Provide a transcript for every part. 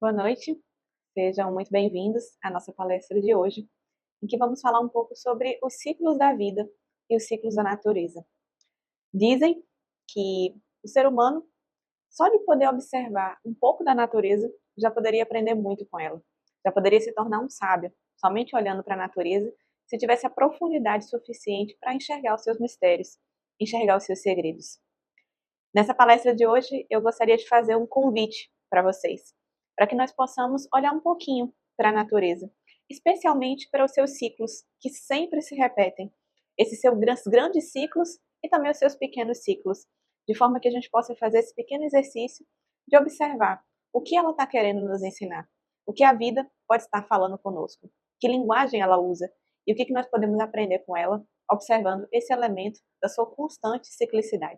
Boa noite, sejam muito bem-vindos à nossa palestra de hoje, em que vamos falar um pouco sobre os ciclos da vida e os ciclos da natureza. Dizem que o ser humano, só de poder observar um pouco da natureza, já poderia aprender muito com ela, já poderia se tornar um sábio, somente olhando para a natureza, se tivesse a profundidade suficiente para enxergar os seus mistérios, enxergar os seus segredos. Nessa palestra de hoje, eu gostaria de fazer um convite para vocês, para que nós possamos olhar um pouquinho para a natureza, especialmente para os seus ciclos, que sempre se repetem, esses seus grandes ciclos e também os seus pequenos ciclos, de forma que a gente possa fazer esse pequeno exercício de observar o que ela está querendo nos ensinar, o que a vida pode estar falando conosco, que linguagem ela usa e o que nós podemos aprender com ela, observando esse elemento da sua constante ciclicidade.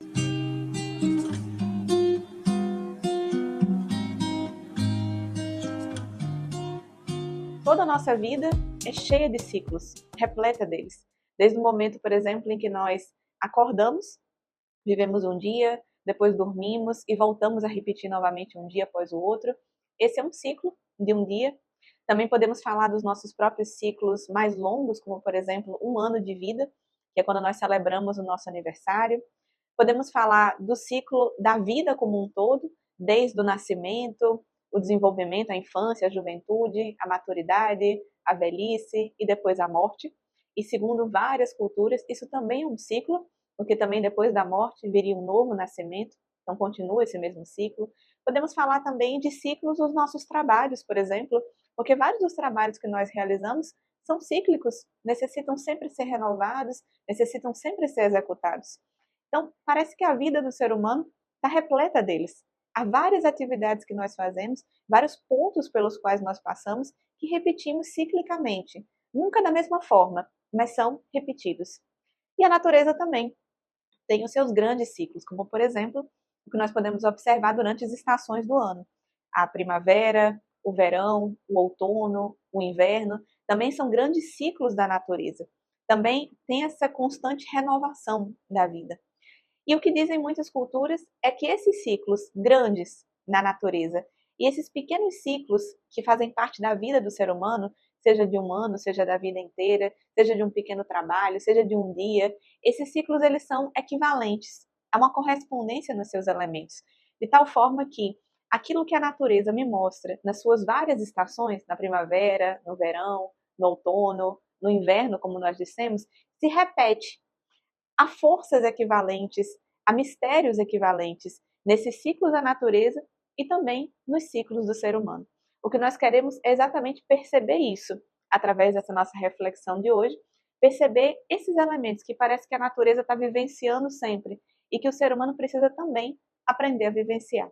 Toda a nossa vida é cheia de ciclos, repleta deles. Desde o momento, por exemplo, em que nós acordamos, vivemos um dia, depois dormimos e voltamos a repetir novamente um dia após o outro. Esse é um ciclo de um dia. Também podemos falar dos nossos próprios ciclos mais longos, como, por exemplo, um ano de vida, que é quando nós celebramos o nosso aniversário. Podemos falar do ciclo da vida como um todo, desde o nascimento, o desenvolvimento, a infância, a juventude, a maturidade, a velhice e depois a morte. E segundo várias culturas, isso também é um ciclo, porque também depois da morte viria um novo nascimento, então continua esse mesmo ciclo. Podemos falar também de ciclos dos nossos trabalhos, por exemplo, porque vários dos trabalhos que nós realizamos são cíclicos, necessitam sempre ser renovados, necessitam sempre ser executados. Então, parece que a vida do ser humano está repleta deles. Há várias atividades que nós fazemos, vários pontos pelos quais nós passamos, que repetimos ciclicamente. Nunca da mesma forma, mas são repetidos. E a natureza também tem os seus grandes ciclos, como, por exemplo, o que nós podemos observar durante as estações do ano. A primavera, o verão, o outono, o inverno, também são grandes ciclos da natureza. Também tem essa constante renovação da vida. E o que dizem muitas culturas é que esses ciclos grandes na natureza e esses pequenos ciclos que fazem parte da vida do ser humano, seja de um ano, seja da vida inteira, seja de um pequeno trabalho, seja de um dia, esses ciclos eles são equivalentes, há uma correspondência nos seus elementos, de tal forma que aquilo que a natureza me mostra nas suas várias estações, na primavera, no verão, no outono, no inverno, como nós dissemos, se repete. Há forças equivalentes, há mistérios equivalentes nesses ciclos da natureza e também nos ciclos do ser humano. O que nós queremos é exatamente perceber isso através dessa nossa reflexão de hoje, perceber esses elementos que parece que a natureza está vivenciando sempre e que o ser humano precisa também aprender a vivenciar.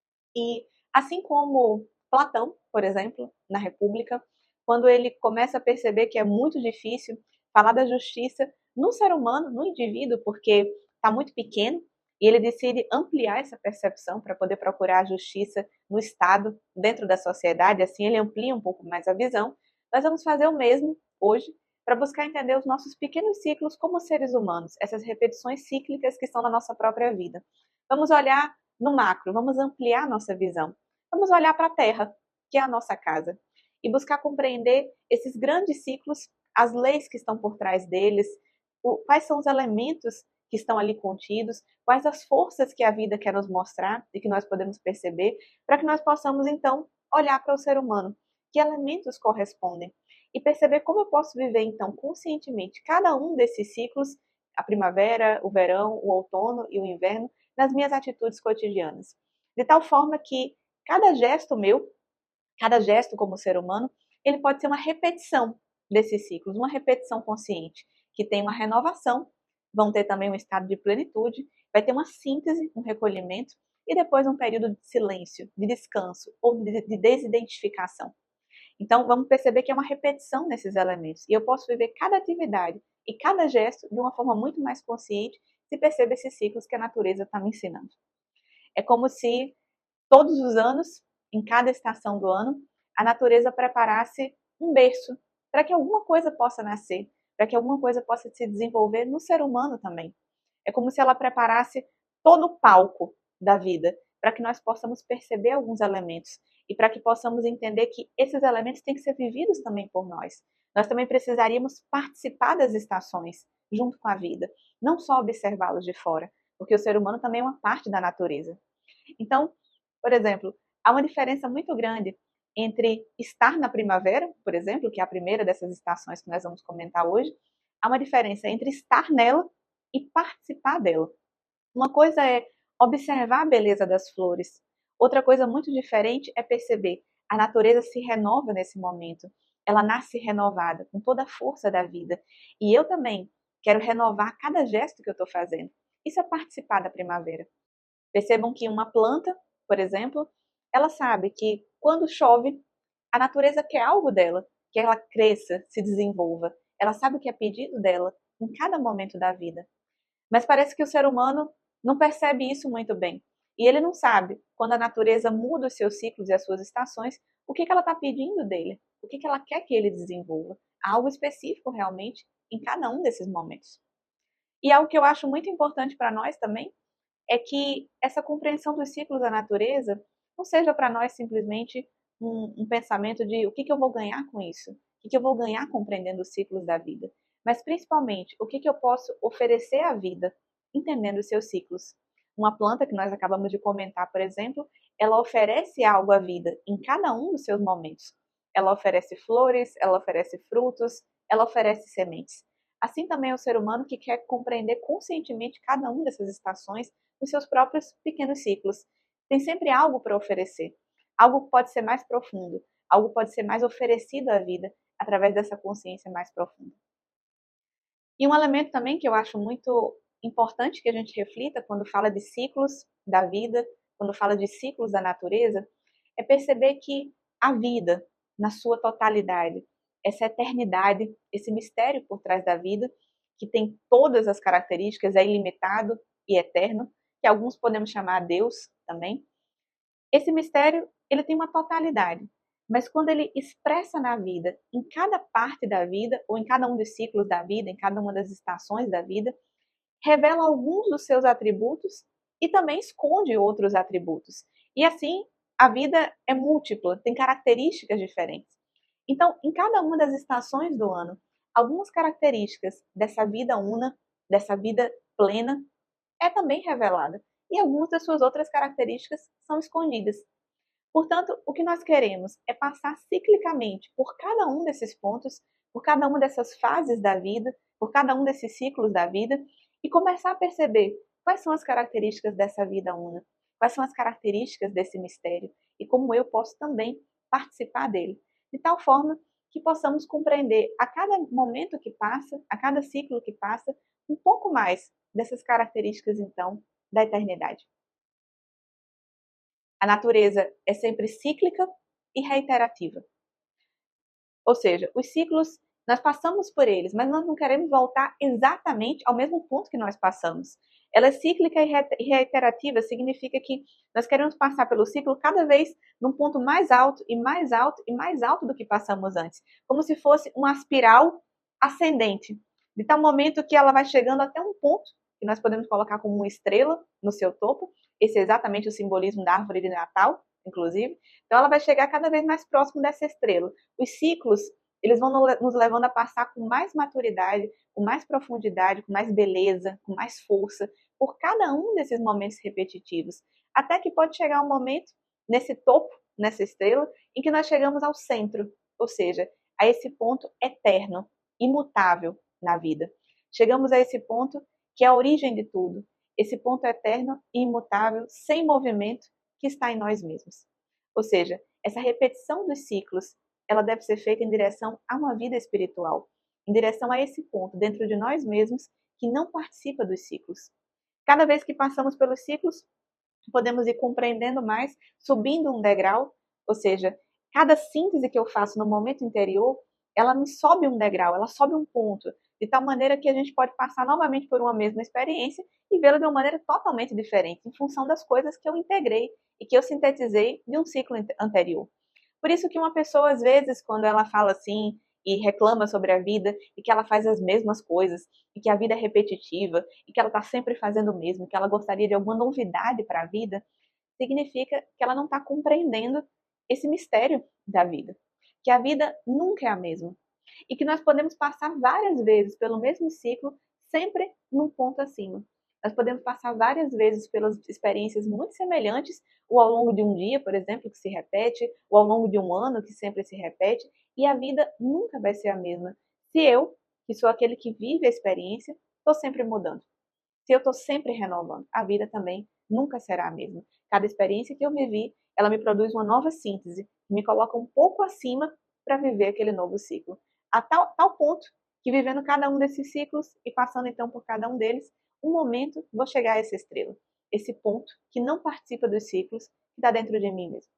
E assim como Platão, por exemplo, na República, quando ele começa a perceber que é muito difícil falar da justiça no ser humano, no indivíduo, porque está muito pequeno, e ele decide ampliar essa percepção para poder procurar a justiça no Estado, dentro da sociedade, assim ele amplia um pouco mais a visão. Nós vamos fazer o mesmo hoje para buscar entender os nossos pequenos ciclos como seres humanos, essas repetições cíclicas que estão na nossa própria vida. Vamos olhar no macro, vamos ampliar nossa visão. Vamos olhar para a Terra, que é a nossa casa, e buscar compreender esses grandes ciclos, as leis que estão por trás deles, quais são os elementos que estão ali contidos, quais as forças que a vida quer nos mostrar e que nós podemos perceber, para que nós possamos então olhar para o ser humano, que elementos correspondem, e perceber como eu posso viver então conscientemente cada um desses ciclos, a primavera, o verão, o outono e o inverno, nas minhas atitudes cotidianas. De tal forma que cada gesto meu, cada gesto como ser humano, ele pode ser uma repetição desses ciclos, uma repetição consciente, que tem uma renovação, vão ter também um estado de plenitude, vai ter uma síntese, um recolhimento, e depois um período de silêncio, de descanso ou de desidentificação. Então, vamos perceber que é uma repetição nesses elementos, e eu posso viver cada atividade e cada gesto de uma forma muito mais consciente se perceber esses ciclos que a natureza está me ensinando. É como se todos os anos, em cada estação do ano, a natureza preparasse um berço para que alguma coisa possa nascer, para que alguma coisa possa se desenvolver no ser humano também. É como se ela preparasse todo o palco da vida para que nós possamos perceber alguns elementos e para que possamos entender que esses elementos têm que ser vividos também por nós. Nós também precisaríamos participar das estações junto com a vida, não só observá-los de fora, porque o ser humano também é uma parte da natureza. Então, por exemplo, há uma diferença muito grande entre estar na primavera, por exemplo, que é a primeira dessas estações que nós vamos comentar hoje, há uma diferença entre estar nela e participar dela. Uma coisa é observar a beleza das flores, outra coisa muito diferente é perceber a natureza se renova nesse momento, ela nasce renovada, com toda a força da vida. E eu também quero renovar cada gesto que eu estou fazendo. Isso é participar da primavera. Percebam que uma planta, por exemplo, ela sabe que quando chove, a natureza quer algo dela, que ela cresça, se desenvolva. Ela sabe o que é pedido dela em cada momento da vida. Mas parece que o ser humano não percebe isso muito bem. E ele não sabe, quando a natureza muda os seus ciclos e as suas estações, o que ela está pedindo dele, o que ela quer que ele desenvolva. Algo específico realmente em cada um desses momentos. E algo que eu acho muito importante para nós também é que essa compreensão dos ciclos da natureza não seja para nós simplesmente um pensamento de o que eu vou ganhar com isso, o que eu vou ganhar compreendendo os ciclos da vida, mas principalmente o que eu posso oferecer à vida, entendendo os seus ciclos. Uma planta que nós acabamos de comentar, por exemplo, ela oferece algo à vida em cada um dos seus momentos. Ela oferece flores, ela oferece frutos, ela oferece sementes. Assim também é o ser humano que quer compreender conscientemente cada uma dessas estações nos seus próprios pequenos ciclos. Tem sempre algo para oferecer. Algo que pode ser mais profundo, algo pode ser mais oferecido à vida através dessa consciência mais profunda. E um elemento também que eu acho muito importante que a gente reflita quando fala de ciclos da vida, quando fala de ciclos da natureza, é perceber que a vida, na sua totalidade, essa eternidade, esse mistério por trás da vida, que tem todas as características, é ilimitado e eterno, que alguns podemos chamar Deus também. Esse mistério, ele tem uma totalidade, mas quando ele expressa na vida, em cada parte da vida, ou em cada um dos ciclos da vida, em cada uma das estações da vida, revela alguns dos seus atributos e também esconde outros atributos. E assim, a vida é múltipla, tem características diferentes. Então, em cada uma das estações do ano, algumas características dessa vida una, dessa vida plena, é também revelada. E algumas das suas outras características são escondidas. Portanto, o que nós queremos é passar ciclicamente por cada um desses pontos, por cada uma dessas fases da vida, por cada um desses ciclos da vida e começar a perceber quais são as características dessa vida una, quais são as características desse mistério e como eu posso também participar dele, de tal forma que possamos compreender a cada momento que passa, a cada ciclo que passa, um pouco mais dessas características, então, da eternidade. A natureza é sempre cíclica e reiterativa. Ou seja, os ciclos, nós passamos por eles, mas nós não queremos voltar exatamente ao mesmo ponto que nós passamos. Ela é cíclica e reiterativa, significa que nós queremos passar pelo ciclo cada vez num ponto mais alto e mais alto e mais alto do que passamos antes, como se fosse uma espiral ascendente, de tal momento que ela vai chegando até um ponto que nós podemos colocar como uma estrela no seu topo. Esse é exatamente o simbolismo da árvore de Natal, inclusive. Então ela vai chegar cada vez mais próximo dessa estrela. Os ciclos, eles vão nos levando a passar com mais maturidade, com mais profundidade, com mais beleza, com mais força, por cada um desses momentos repetitivos. Até que pode chegar um momento, nesse topo, nessa estrela, em que nós chegamos ao centro, ou seja, a esse ponto eterno, imutável na vida. Chegamos a esse ponto que é a origem de tudo, esse ponto eterno e imutável, sem movimento, que está em nós mesmos. Ou seja, essa repetição dos ciclos, ela deve ser feita em direção a uma vida espiritual, em direção a esse ponto dentro de nós mesmos que não participa dos ciclos. Cada vez que passamos pelos ciclos, podemos ir compreendendo mais, subindo um degrau, ou seja, cada síntese que eu faço no momento interior, ela me sobe um degrau, ela sobe um ponto, de tal maneira que a gente pode passar novamente por uma mesma experiência e vê-la de uma maneira totalmente diferente, em função das coisas que eu integrei e que eu sintetizei de um ciclo anterior. Por isso que uma pessoa, às vezes, quando ela fala assim e reclama sobre a vida e que ela faz as mesmas coisas e que a vida é repetitiva e que ela está sempre fazendo o mesmo, que ela gostaria de alguma novidade para a vida, significa que ela não está compreendendo esse mistério da vida, que a vida nunca é a mesma e que nós podemos passar várias vezes pelo mesmo ciclo, sempre num ponto acima. Nós podemos passar várias vezes pelas experiências muito semelhantes, ou ao longo de um dia, por exemplo, que se repete, ou ao longo de um ano, que sempre se repete, e a vida nunca vai ser a mesma. Se eu, que sou aquele que vive a experiência, estou sempre mudando. Se eu estou sempre renovando, a vida também nunca será a mesma. Cada experiência que eu vivi, ela me produz uma nova síntese, me coloca um pouco acima para viver aquele novo ciclo. A tal ponto que vivendo cada um desses ciclos e passando então por cada um deles, um momento vou chegar a essa estrela, esse ponto que não participa dos ciclos, que está dentro de mim mesmo.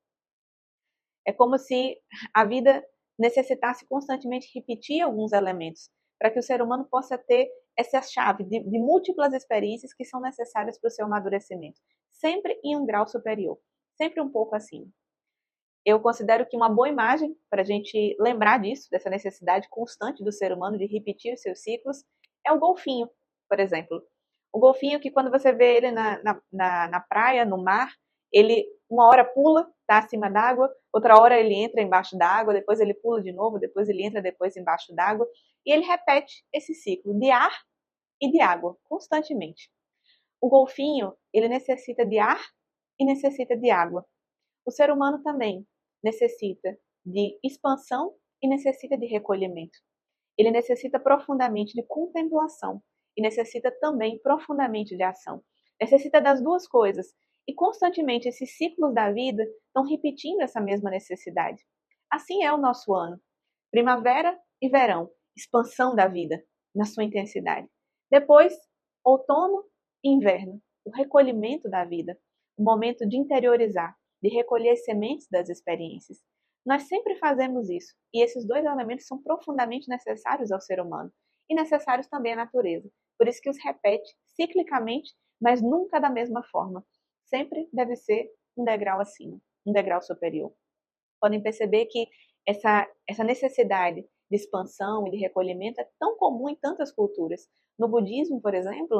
É como se a vida necessitasse constantemente repetir alguns elementos para que o ser humano possa ter essa chave de múltiplas experiências que são necessárias para o seu amadurecimento, sempre em um grau superior, sempre um pouco acima. Eu considero que uma boa imagem para a gente lembrar disso, dessa necessidade constante do ser humano de repetir os seus ciclos, é o golfinho, por exemplo. O golfinho que quando você vê ele na praia, no mar, ele uma hora pula, está acima d'água, outra hora ele entra embaixo d'água, depois ele pula de novo, depois ele entra depois embaixo d'água, e ele repete esse ciclo de ar e de água, constantemente. O golfinho, ele necessita de ar e necessita de água. O ser humano também necessita de expansão e necessita de recolhimento. Ele necessita profundamente de contemplação e necessita também profundamente de ação. Necessita das duas coisas. E constantemente esses ciclos da vida estão repetindo essa mesma necessidade. Assim é o nosso ano. Primavera e verão, expansão da vida na sua intensidade. Depois, outono e inverno, o recolhimento da vida, o momento de interiorizar, de recolher sementes das experiências. Nós sempre fazemos isso, e esses dois elementos são profundamente necessários ao ser humano e necessários também à natureza. Por isso que os repete ciclicamente, mas nunca da mesma forma. Sempre deve ser um degrau acima, um degrau superior. Podem perceber que essa necessidade de expansão e de recolhimento é tão comum em tantas culturas. No budismo, por exemplo,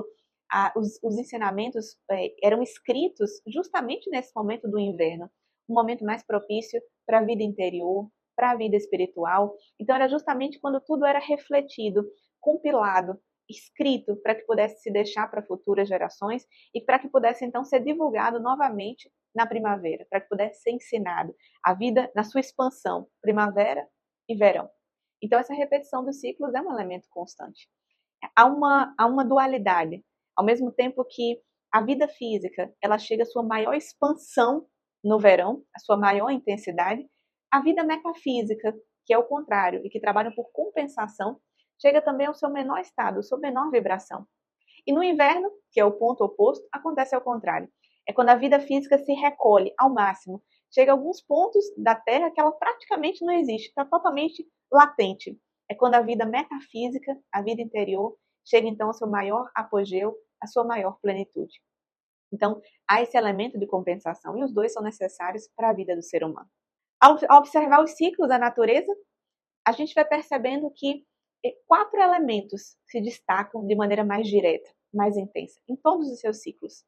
os ensinamentos eram escritos justamente nesse momento do inverno, um momento mais propício para a vida interior, para a vida espiritual. Então era justamente quando tudo era refletido, compilado, escrito para que pudesse se deixar para futuras gerações e para que pudesse então ser divulgado novamente na primavera, para que pudesse ser ensinado a vida na sua expansão, primavera e verão. Então essa repetição dos ciclos é um elemento constante. Há uma dualidade, ao mesmo tempo que a vida física ela chega à sua maior expansão no verão, a sua maior intensidade, a vida metafísica, que é o contrário e que trabalha por compensação, chega também ao seu menor estado, à sua menor vibração. E no inverno, que é o ponto oposto, acontece ao contrário. É quando a vida física se recolhe ao máximo. Chega a alguns pontos da Terra que ela praticamente não existe, está totalmente latente. É quando a vida metafísica, a vida interior, chega então ao seu maior apogeu, à sua maior plenitude. Então, há esse elemento de compensação e os dois são necessários para a vida do ser humano. Ao observar os ciclos da natureza, a gente vai percebendo que 4 elementos se destacam de maneira mais direta, mais intensa, em todos os seus ciclos.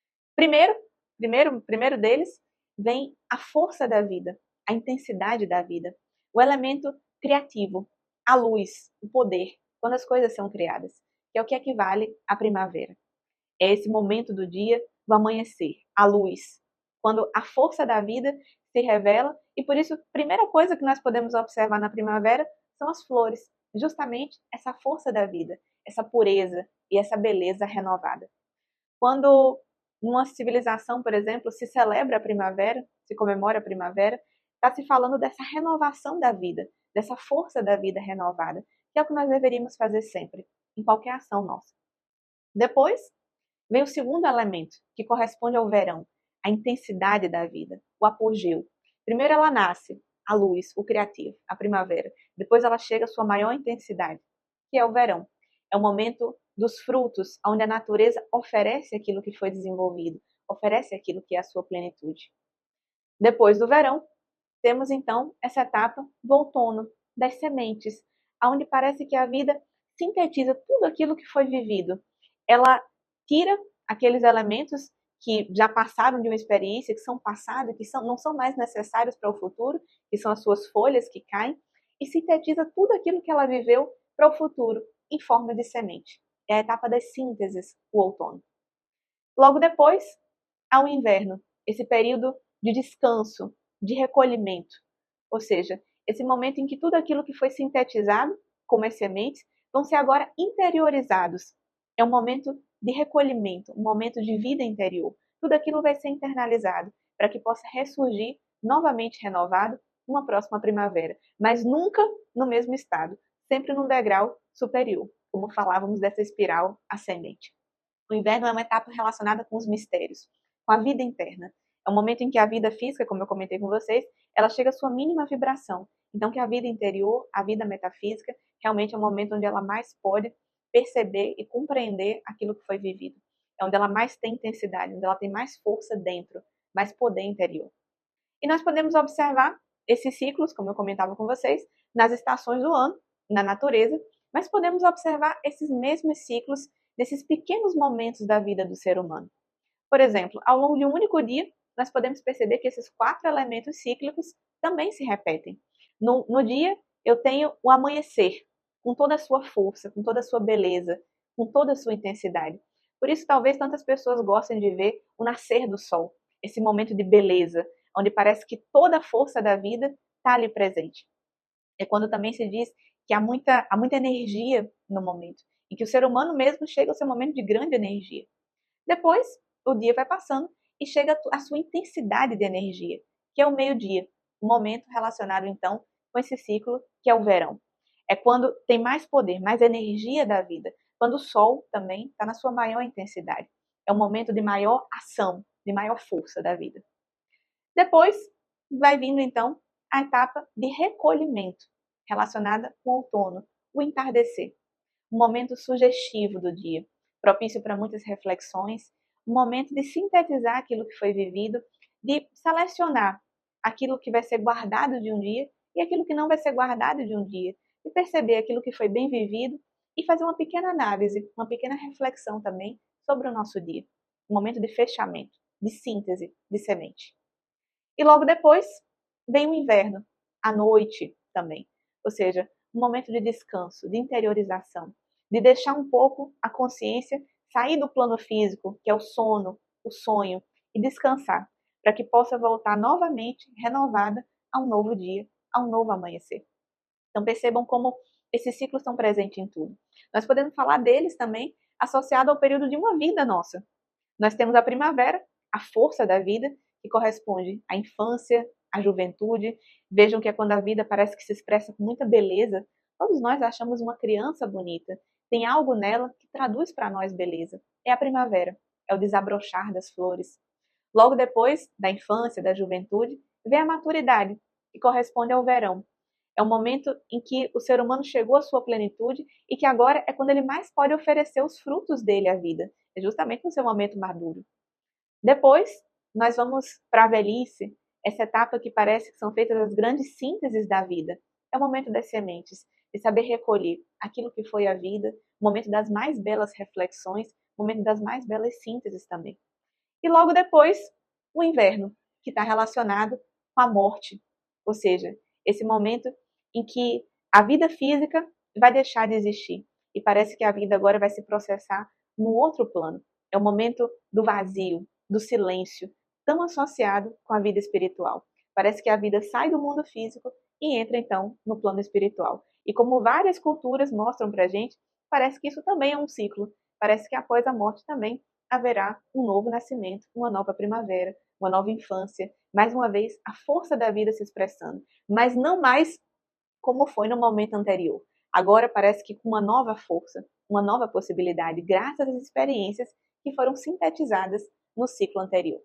Primeiro deles vem a força da vida, a intensidade da vida, o elemento criativo, a luz, o poder, quando as coisas são criadas, que é o que equivale à primavera. É esse momento do dia, do amanhecer, a luz, quando a força da vida se revela e por isso a primeira coisa que nós podemos observar na primavera são as flores, justamente essa força da vida, essa pureza e essa beleza renovada. Quando numa civilização, por exemplo, se celebra a primavera, se comemora a primavera, está se falando dessa renovação da vida, dessa força da vida renovada, que é o que nós deveríamos fazer sempre, em qualquer ação nossa. Depois, vem o segundo elemento, que corresponde ao verão, a intensidade da vida, o apogeu. Primeiro ela nasce, a luz, o criativo, a primavera. Depois ela chega à sua maior intensidade, que é o verão. É o momento dos frutos, onde a natureza oferece aquilo que foi desenvolvido, oferece aquilo que é a sua plenitude. Depois do verão, temos então essa etapa do outono, das sementes, onde parece que a vida sintetiza tudo aquilo que foi vivido. Ela tira aqueles elementos que já passaram de uma experiência, que são passados, que não são mais necessários para o futuro, que são as suas folhas que caem, e sintetiza tudo aquilo que ela viveu para o futuro, em forma de semente. É a etapa das sínteses, o outono. Logo depois, há o inverno, esse período de descanso, de recolhimento. Ou seja, esse momento em que tudo aquilo que foi sintetizado, como as sementes, vão ser agora interiorizados. É um momento de recolhimento, um momento de vida interior. Tudo aquilo vai ser internalizado para que possa ressurgir novamente renovado numa próxima primavera, mas nunca no mesmo estado, sempre num degrau superior, como falávamos dessa espiral ascendente. O inverno é uma etapa relacionada com os mistérios, com a vida interna. É um momento em que a vida física, como eu comentei com vocês, ela chega à sua mínima vibração. Então, que a vida interior, a vida metafísica, realmente é um momento onde ela mais pode perceber e compreender aquilo que foi vivido. É onde ela mais tem intensidade, onde ela tem mais força dentro, mais poder interior. E nós podemos observar esses ciclos, como eu comentava com vocês, nas estações do ano, na natureza, mas podemos observar esses mesmos ciclos nesses pequenos momentos da vida do ser humano. Por exemplo, ao longo de um único dia, nós podemos perceber que esses 4 elementos cíclicos também se repetem. No dia, eu tenho o amanhecer, com toda a sua força, com toda a sua beleza, com toda a sua intensidade. Por isso, talvez tantas pessoas gostem de ver o nascer do sol, esse momento de beleza, onde parece que toda a força da vida está ali presente. É quando também se diz que há muita energia no momento, e que o ser humano mesmo chega ao seu momento de grande energia. Depois, o dia vai passando e chega a sua intensidade de energia, que é o meio-dia, um momento relacionado então com esse ciclo que é o verão. É quando tem mais poder, mais energia da vida, quando o sol também está na sua maior intensidade. É um momento de maior ação, de maior força da vida. Depois, vai vindo então a etapa de recolhimento, relacionada com o outono, o entardecer, um momento sugestivo do dia, propício para muitas reflexões, um momento de sintetizar aquilo que foi vivido, de selecionar aquilo que vai ser guardado de um dia e aquilo que não vai ser guardado de um dia, de perceber aquilo que foi bem vivido e fazer uma pequena análise, uma pequena reflexão também sobre o nosso dia, um momento de fechamento, de síntese, de semente. E logo depois vem o inverno, a noite também, ou seja, um momento de descanso, de interiorização, de deixar um pouco a consciência sair do plano físico, que é o sono, o sonho, e descansar, para que possa voltar novamente renovada a um novo dia, a um novo amanhecer. Então percebam como esses ciclos estão presentes em tudo. Nós podemos falar deles também associado ao período de uma vida nossa. Nós temos a primavera, a força da vida, que corresponde à infância, à juventude. Vejam que é quando a vida parece que se expressa com muita beleza. Todos nós achamos uma criança bonita. Tem algo nela que traduz para nós beleza. É a primavera, é o desabrochar das flores. Logo depois da infância, da juventude, vem a maturidade, que corresponde ao verão. É o momento em que o ser humano chegou à sua plenitude e que agora é quando ele mais pode oferecer os frutos dele à vida. É justamente no seu momento maduro. Depois, nós vamos para a velhice, essa etapa que parece que são feitas as grandes sínteses da vida. É o momento das sementes, de saber recolher aquilo que foi a vida, o momento das mais belas reflexões, o momento das mais belas sínteses também. E logo depois, o inverno, que está relacionado com a morte, ou seja, esse momento em que a vida física vai deixar de existir e parece que a vida agora vai se processar num outro plano. É o momento do vazio, do silêncio, tão associado com a vida espiritual. Parece que a vida sai do mundo físico e entra então no plano espiritual. E como várias culturas mostram para a gente, parece que isso também é um ciclo. Parece que após a morte também haverá um novo nascimento, uma nova primavera, uma nova infância. Mais uma vez, a força da vida se expressando, mas não mais como foi no momento anterior. Agora parece que com uma nova força, uma nova possibilidade, graças às experiências que foram sintetizadas no ciclo anterior.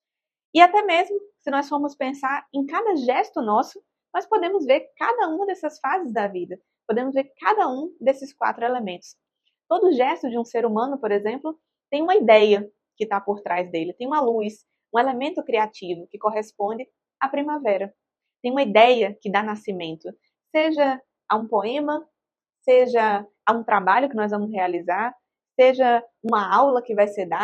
E até mesmo, se nós formos pensar em cada gesto nosso, nós podemos ver cada uma dessas fases da vida, podemos ver cada um desses 4 elementos. Todo gesto de um ser humano, por exemplo, tem uma ideia que está por trás dele, tem uma luz, um elemento criativo que corresponde à primavera. Tem uma ideia que dá nascimento, seja a um poema, seja a um trabalho que nós vamos realizar, seja uma aula que vai ser dada,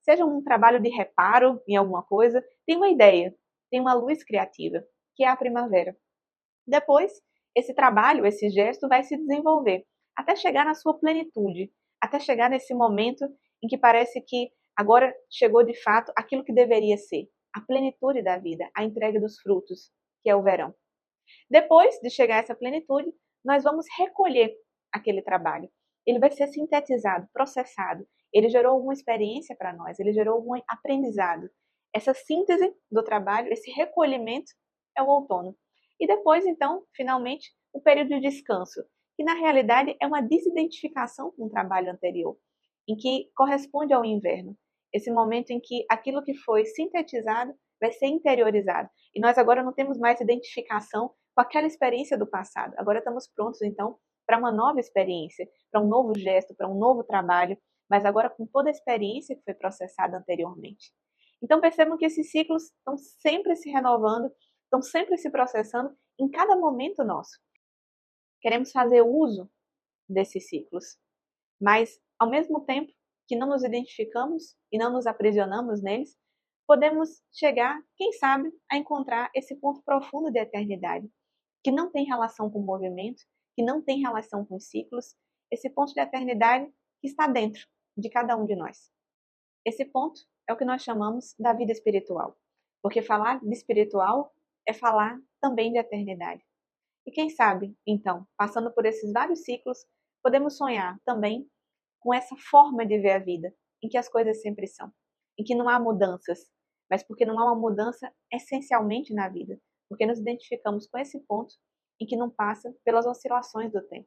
seja um trabalho de reparo em alguma coisa, tem uma ideia, tem uma luz criativa, que é a primavera. Depois, esse trabalho, esse gesto vai se desenvolver até chegar na sua plenitude, até chegar nesse momento em que parece que agora chegou de fato aquilo que deveria ser, a plenitude da vida, a entrega dos frutos, que é o verão. Depois de chegar a essa plenitude, nós vamos recolher aquele trabalho. Ele vai ser sintetizado, processado. Ele gerou alguma experiência para nós, ele gerou algum aprendizado. Essa síntese do trabalho, esse recolhimento é o outono. E depois, então, finalmente, o período de descanso, que na realidade é uma desidentificação com o trabalho anterior, em que corresponde ao inverno. Esse momento em que aquilo que foi sintetizado vai ser interiorizado. E nós agora não temos mais identificação com aquela experiência do passado. Agora estamos prontos, então, para uma nova experiência, para um novo gesto, para um novo trabalho, mas agora com toda a experiência que foi processada anteriormente. Então percebam que esses ciclos estão sempre se renovando, estão sempre se processando em cada momento nosso. Queremos fazer uso desses ciclos, mas ao mesmo tempo que não nos identificamos e não nos aprisionamos neles, podemos chegar, quem sabe, a encontrar esse ponto profundo de eternidade, que não tem relação com o movimento, que não tem relação com os ciclos, esse ponto de eternidade que está dentro de cada um de nós. Esse ponto é o que nós chamamos da vida espiritual, porque falar de espiritual é falar também de eternidade. E quem sabe, então, passando por esses vários ciclos, podemos sonhar também com essa forma de ver a vida, em que as coisas sempre são, em que não há mudanças, mas porque não há uma mudança essencialmente na vida, porque nos identificamos com esse ponto em que não passa pelas oscilações do tempo.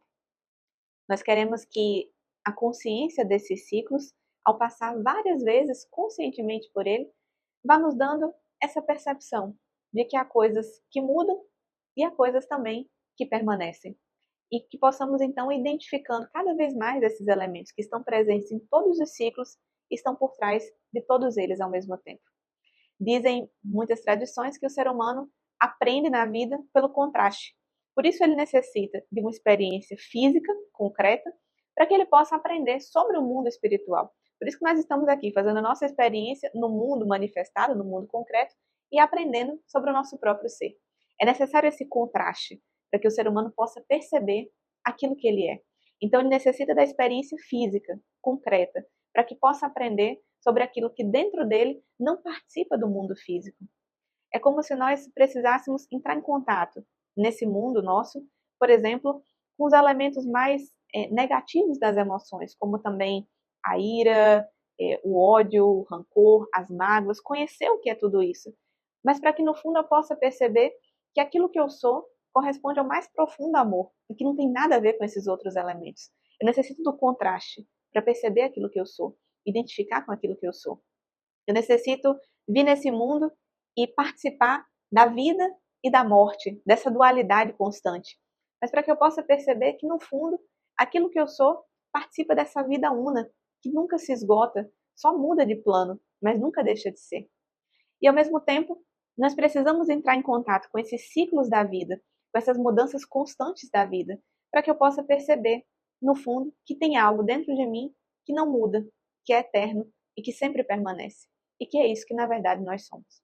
Nós queremos que a consciência desses ciclos, ao passar várias vezes conscientemente por ele, vá nos dando essa percepção de que há coisas que mudam e há coisas também que permanecem. E que possamos então identificando cada vez mais esses elementos que estão presentes em todos os ciclos e estão por trás de todos eles ao mesmo tempo. Dizem muitas tradições que o ser humano aprende na vida pelo contraste. Por isso ele necessita de uma experiência física, concreta, para que ele possa aprender sobre o mundo espiritual. Por isso que nós estamos aqui fazendo a nossa experiência no mundo manifestado, no mundo concreto, e aprendendo sobre o nosso próprio ser. É necessário esse contraste para que o ser humano possa perceber aquilo que ele é. Então ele necessita da experiência física, concreta, para que possa aprender sobre aquilo que dentro dele não participa do mundo físico. É como se nós precisássemos entrar em contato nesse mundo nosso, por exemplo, com os elementos mais negativos das emoções, como também a ira, o ódio, o rancor, as mágoas, conhecer o que é tudo isso. Mas para que no fundo eu possa perceber que aquilo que eu sou corresponde ao mais profundo amor e que não tem nada a ver com esses outros elementos. Eu necessito do contraste para perceber aquilo que eu sou, identificar com aquilo que eu sou. Eu necessito vir nesse mundo e participar da vida e da morte, dessa dualidade constante. Mas para que eu possa perceber que, no fundo, aquilo que eu sou participa dessa vida una, que nunca se esgota, só muda de plano, mas nunca deixa de ser. E, ao mesmo tempo, nós precisamos entrar em contato com esses ciclos da vida, com essas mudanças constantes da vida, para que eu possa perceber, no fundo, que tem algo dentro de mim que não muda, que é eterno e que sempre permanece. E que é isso que, na verdade, nós somos.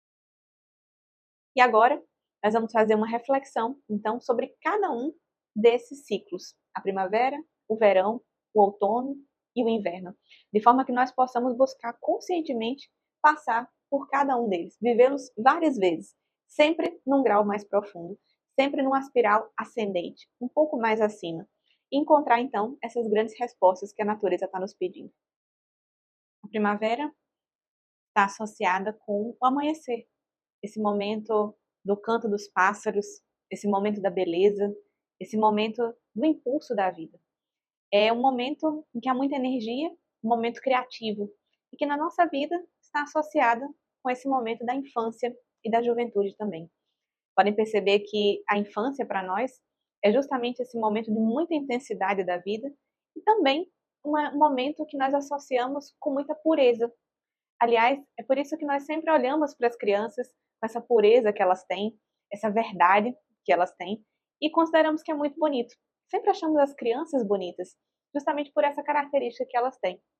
E agora, nós vamos fazer uma reflexão, então, sobre cada um desses ciclos: a primavera, o verão, o outono e o inverno, de forma que nós possamos buscar conscientemente passar por cada um deles, vivê-los várias vezes, sempre num grau mais profundo, sempre numa espiral ascendente, um pouco mais acima, e encontrar, então, essas grandes respostas que a natureza está nos pedindo. A primavera está associada com o amanhecer, esse momento do canto dos pássaros, esse momento da beleza, esse momento do impulso da vida. É um momento em que há muita energia, um momento criativo, e que na nossa vida está associada com esse momento da infância e da juventude também. Podem perceber que a infância para nós é justamente esse momento de muita intensidade da vida e também um momento que nós associamos com muita pureza. Aliás, é por isso que nós sempre olhamos para as crianças com essa pureza que elas têm, essa verdade que elas têm, e consideramos que é muito bonito. Sempre achamos as crianças bonitas, justamente por essa característica que elas têm.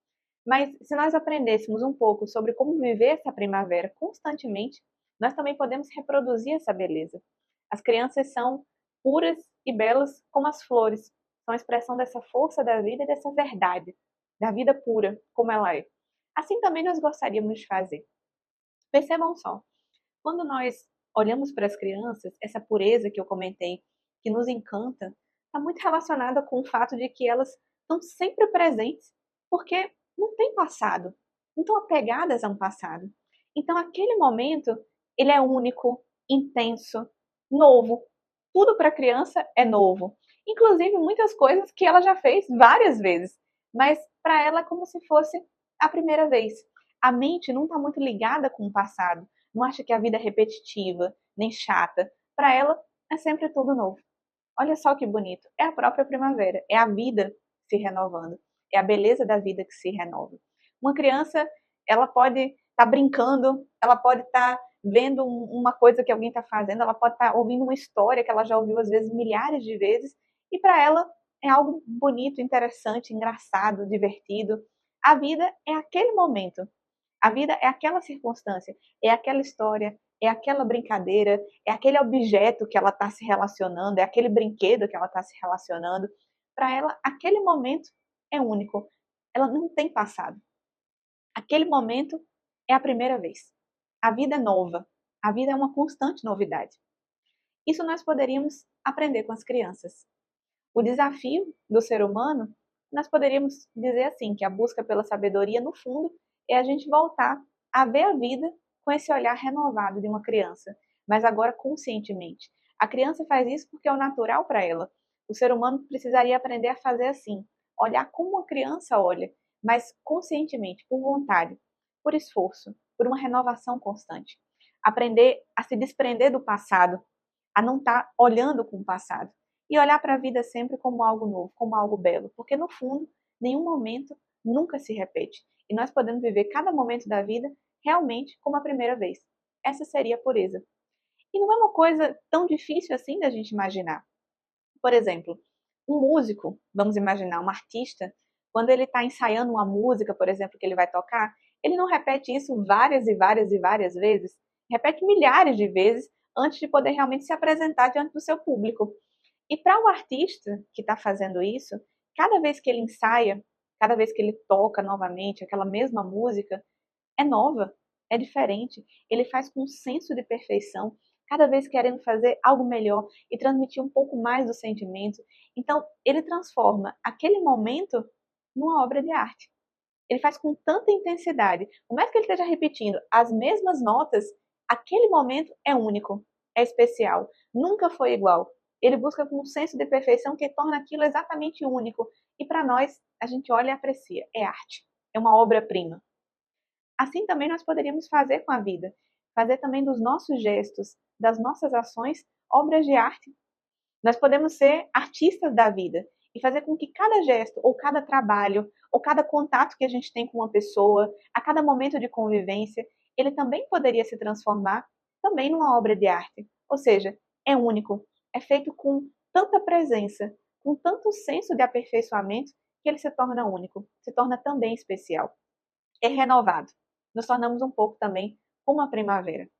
Mas se nós aprendêssemos um pouco sobre como viver essa primavera constantemente, nós também podemos reproduzir essa beleza. As crianças são puras e belas como as flores, são a expressão dessa força da vida e dessa verdade, da vida pura, como ela é. Assim também nós gostaríamos de fazer. Percebam só, quando nós olhamos para as crianças, essa pureza que eu comentei, que nos encanta, está muito relacionada com o fato de que elas estão sempre presentes, porque não tem passado, não estão apegadas a um passado. Então, aquele momento, ele é único, intenso, novo. Tudo para a criança é novo. Inclusive, muitas coisas que ela já fez várias vezes, mas para ela é como se fosse a primeira vez. A mente não está muito ligada com o passado, não acha que a vida é repetitiva, nem chata. Para ela, é sempre tudo novo. Olha só que bonito. É a própria primavera. É a vida se renovando. É a beleza da vida que se renova. Uma criança, ela pode estar brincando, ela pode estar vendo uma coisa que alguém está fazendo, ela pode estar ouvindo uma história que ela já ouviu às vezes milhares de vezes, e para ela é algo bonito, interessante, engraçado, divertido. A vida é aquele momento. A vida é aquela circunstância, é aquela história, é aquela brincadeira, é aquele objeto que ela está se relacionando, é aquele brinquedo que ela está se relacionando. Para ela, aquele momento é único. Ela não tem passado. Aquele momento é a primeira vez. A vida é nova. A vida é uma constante novidade. Isso nós poderíamos aprender com as crianças. O desafio do ser humano, nós poderíamos dizer assim, que a busca pela sabedoria, no fundo, é a gente voltar a ver a vida com esse olhar renovado de uma criança, mas agora conscientemente. A criança faz isso porque é o natural para ela. O ser humano precisaria aprender a fazer assim, olhar como uma criança olha, mas conscientemente, por vontade, por esforço, por uma renovação constante. Aprender a se desprender do passado, a não estar olhando com o passado e olhar para a vida sempre como algo novo, como algo belo, porque no fundo, nenhum momento nunca se repete e nós podemos viver cada momento da vida realmente como a primeira vez. Essa seria a pureza. E não é uma coisa tão difícil assim da gente imaginar. Por exemplo, um músico, vamos imaginar, um artista, quando ele está ensaiando uma música, por exemplo, que ele vai tocar, ele não repete isso várias e várias e várias vezes, repete milhares de vezes antes de poder realmente se apresentar diante do seu público. E para o artista que está fazendo isso, cada vez que ele ensaia, cada vez que ele toca novamente aquela mesma música, é nova, é diferente. Ele faz com um senso de perfeição, cada vez querendo fazer algo melhor e transmitir um pouco mais do sentimento. Então, ele transforma aquele momento numa obra de arte. Ele faz com tanta intensidade. Por mais que ele esteja repetindo as mesmas notas, aquele momento é único, é especial, nunca foi igual. Ele busca com um senso de perfeição que torna aquilo exatamente único. E para nós, a gente olha e aprecia. É arte, é uma obra-prima. Assim também nós poderíamos fazer com a vida, fazer também dos nossos gestos, das nossas ações, obras de arte. Nós podemos ser artistas da vida e fazer com que cada gesto, ou cada trabalho, ou cada contato que a gente tem com uma pessoa, a cada momento de convivência, ele também poderia se transformar também numa obra de arte. Ou seja, é único, é feito com tanta presença, com tanto senso de aperfeiçoamento, que ele se torna único, se torna também especial. É renovado. Nos tornamos um pouco também como a primavera.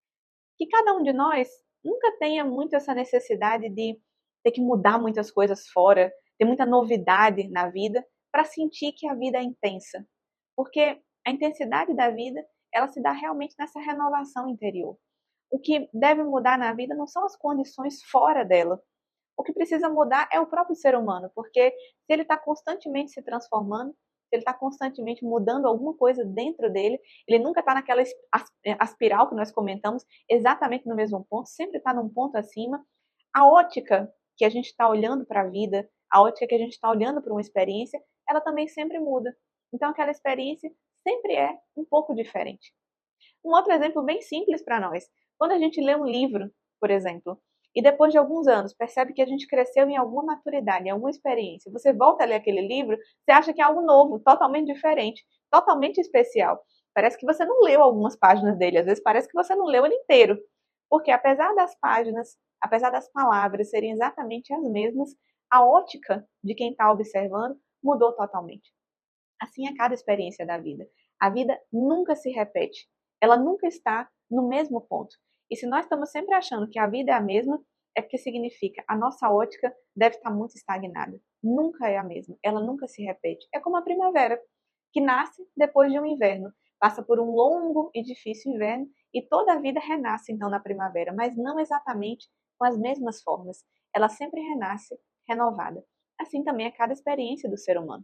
Que cada um de nós nunca tenha muito essa necessidade de ter que mudar muitas coisas fora, ter muita novidade na vida para sentir que a vida é intensa. Porque a intensidade da vida, ela se dá realmente nessa renovação interior. O que deve mudar na vida não são as condições fora dela. O que precisa mudar é o próprio ser humano, porque se ele está constantemente se transformando, se ele está constantemente mudando alguma coisa dentro dele, ele nunca está naquela espiral que nós comentamos, exatamente no mesmo ponto, sempre está num ponto acima. A ótica que a gente está olhando para a vida, a ótica que a gente está olhando para uma experiência, ela também sempre muda. Então aquela experiência sempre é um pouco diferente. Um outro exemplo bem simples para nós. Quando a gente lê um livro, por exemplo, e depois de alguns anos percebe que a gente cresceu em alguma maturidade, em alguma experiência, você volta a ler aquele livro, você acha que é algo novo, totalmente diferente, totalmente especial. Parece que você não leu algumas páginas dele, às vezes parece que você não leu ele inteiro. Porque apesar das páginas, apesar das palavras serem exatamente as mesmas, a ótica de quem está observando mudou totalmente. Assim é cada experiência da vida. A vida nunca se repete. Ela nunca está no mesmo ponto. E se nós estamos sempre achando que a vida é a mesma, é porque significa a nossa ótica deve estar muito estagnada. Nunca é a mesma. Ela nunca se repete. É como a primavera, que nasce depois de um inverno. Passa por um longo e difícil inverno e toda a vida renasce então na primavera, mas não exatamente com as mesmas formas. Ela sempre renasce renovada. Assim também é cada experiência do ser humano.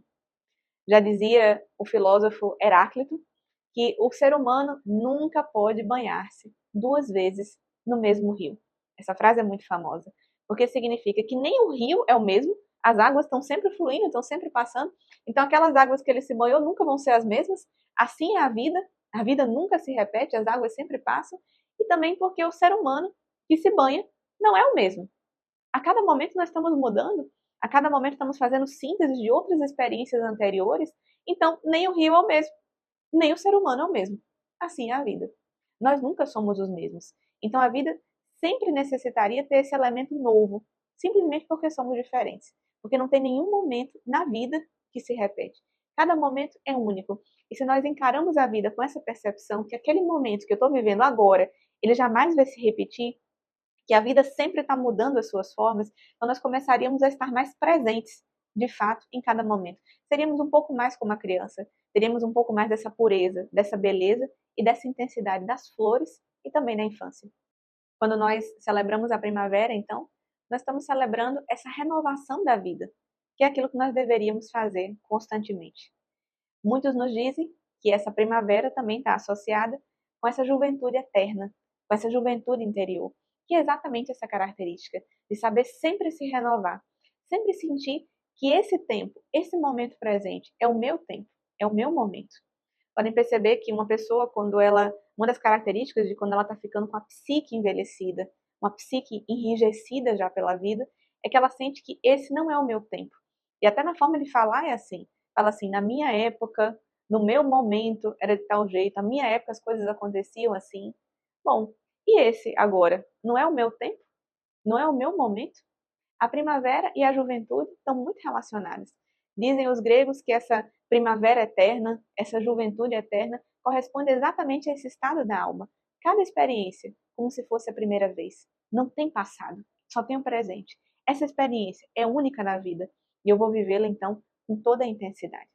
Já dizia o filósofo Heráclito que o ser humano nunca pode banhar-se 2 vezes no mesmo rio. Essa frase é muito famosa, porque significa que nem o rio é o mesmo, as águas estão sempre fluindo, estão sempre passando, então aquelas águas que ele se banhou nunca vão ser as mesmas, assim é a vida nunca se repete, as águas sempre passam, e também porque o ser humano que se banha não é o mesmo. A cada momento nós estamos mudando, a cada momento estamos fazendo síntese de outras experiências anteriores, então nem o rio é o mesmo, nem o ser humano é o mesmo. Assim é a vida. Nós nunca somos os mesmos. Então a vida sempre necessitaria ter esse elemento novo, simplesmente porque somos diferentes. Porque não tem nenhum momento na vida que se repete. Cada momento é único. E se nós encaramos a vida com essa percepção que aquele momento que eu estou vivendo agora, ele jamais vai se repetir, que a vida sempre está mudando as suas formas, então nós começaríamos a estar mais presentes, de fato, em cada momento. Seríamos um pouco mais como a criança, teríamos um pouco mais dessa pureza, dessa beleza e dessa intensidade das flores e também da infância. Quando nós celebramos a primavera, então, nós estamos celebrando essa renovação da vida, que é aquilo que nós deveríamos fazer constantemente. Muitos nos dizem que essa primavera também está associada com essa juventude eterna, com essa juventude interior, que é exatamente essa característica de saber sempre se renovar, sempre sentir que esse tempo, esse momento presente é o meu tempo, é o meu momento. Podem perceber que uma pessoa, uma das características de quando ela está ficando com a psique envelhecida, uma psique enrijecida já pela vida, é que ela sente que esse não é o meu tempo. E até na forma de falar é assim. Fala assim, na minha época, no meu momento, era de tal jeito, na minha época as coisas aconteciam assim. Bom, e esse agora? Não é o meu tempo? Não é o meu momento? A primavera e a juventude estão muito relacionadas. Dizem os gregos que essa primavera eterna, essa juventude eterna, corresponde exatamente a esse estado da alma. Cada experiência, como se fosse a primeira vez. Não tem passado, só tem o presente. Essa experiência é única na vida e eu vou vivê-la então com toda a intensidade.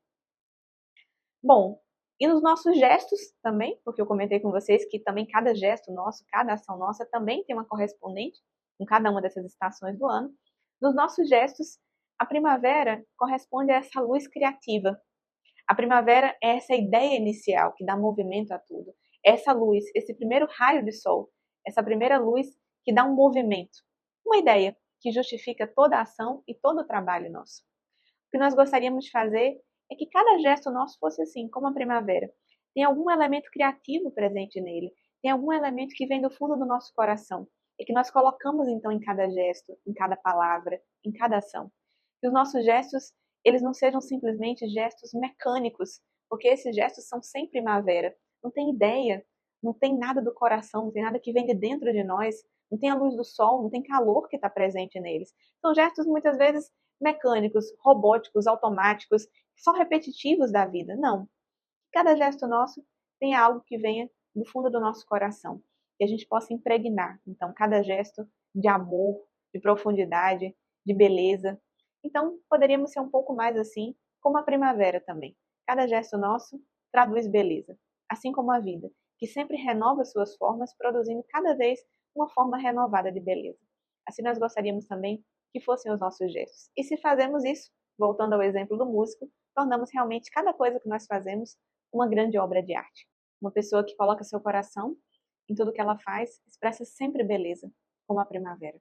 Bom, e nos nossos gestos também, porque eu comentei com vocês que também cada gesto nosso, cada ação nossa também tem uma correspondente com cada uma dessas estações do ano. Nos nossos gestos, a primavera corresponde a essa luz criativa. A primavera é essa ideia inicial que dá movimento a tudo. Essa luz, esse primeiro raio de sol, essa primeira luz que dá um movimento. Uma ideia que justifica toda a ação e todo o trabalho nosso. O que nós gostaríamos de fazer é que cada gesto nosso fosse assim, como a primavera. Tem algum elemento criativo presente nele, tem algum elemento que vem do fundo do nosso coração e que nós colocamos então em cada gesto, em cada palavra, em cada ação. Que os nossos gestos, eles não sejam simplesmente gestos mecânicos, porque esses gestos são sem primavera. Não tem ideia, não tem nada do coração, não tem nada que vem de dentro de nós, não tem a luz do sol, não tem calor que está presente neles. São gestos muitas vezes mecânicos, robóticos, automáticos, só repetitivos da vida. Não. Cada gesto nosso tem algo que venha do fundo do nosso coração. Que a gente possa impregnar, então, cada gesto de amor, de profundidade, de beleza. Então, poderíamos ser um pouco mais assim, como a primavera também. Cada gesto nosso traduz beleza, assim como a vida, que sempre renova suas formas, produzindo cada vez uma forma renovada de beleza. Assim nós gostaríamos também que fossem os nossos gestos. E se fazemos isso, voltando ao exemplo do músico, tornamos realmente cada coisa que nós fazemos uma grande obra de arte. Uma pessoa que coloca seu coração em tudo que ela faz, expressa sempre beleza, como a primavera.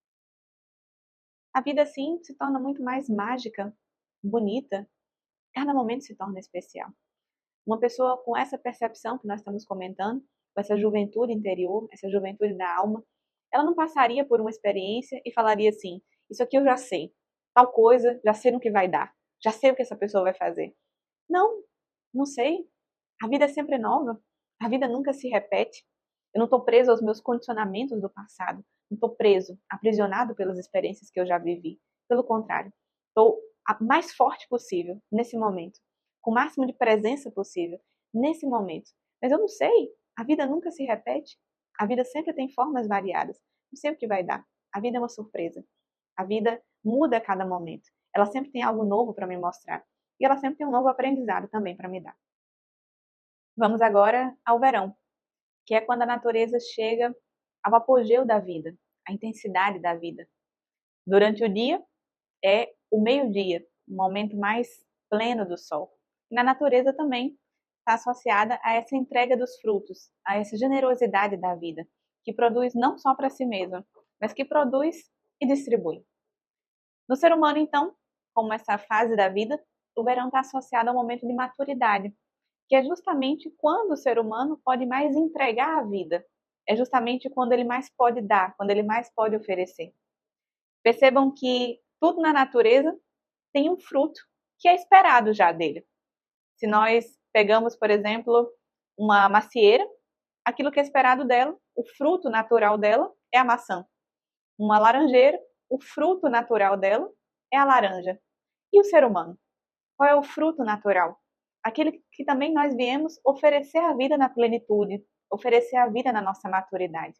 A vida assim se torna muito mais mágica, bonita, cada momento se torna especial. Uma pessoa com essa percepção que nós estamos comentando, com essa juventude interior, essa juventude da alma, ela não passaria por uma experiência e falaria assim: isso aqui eu já sei, tal coisa, já sei no que vai dar, já sei o que essa pessoa vai fazer. Não, não sei. A vida é sempre nova, a vida nunca se repete. Eu não estou preso aos meus condicionamentos do passado, não estou preso, aprisionado pelas experiências que eu já vivi. Pelo contrário, estou a mais forte possível nesse momento, com o máximo de presença possível, nesse momento. Mas eu não sei, a vida nunca se repete, a vida sempre tem formas variadas, não sei o que vai dar. A vida é uma surpresa, a vida muda a cada momento, ela sempre tem algo novo para me mostrar, e ela sempre tem um novo aprendizado também para me dar. Vamos agora ao verão, que é quando a natureza chega ao apogeu da vida, a intensidade da vida. Durante o dia é o meio-dia, o momento mais pleno do sol. E na natureza também está associada a essa entrega dos frutos, a essa generosidade da vida, que produz não só para si mesma, mas que produz e distribui. No ser humano, então, como essa fase da vida, o verão está associado ao momento de maturidade, que é justamente quando o ser humano pode mais entregar a vida, é justamente quando ele mais pode dar, quando ele mais pode oferecer. Percebam que tudo na natureza tem um fruto que é esperado já dele. Se nós pegamos, por exemplo, uma macieira, aquilo que é esperado dela, o fruto natural dela é a maçã. Uma laranjeira, o fruto natural dela é a laranja. E o ser humano? Qual é o fruto natural? Aquele que também nós viemos oferecer a vida na plenitude, oferecer a vida na nossa maturidade.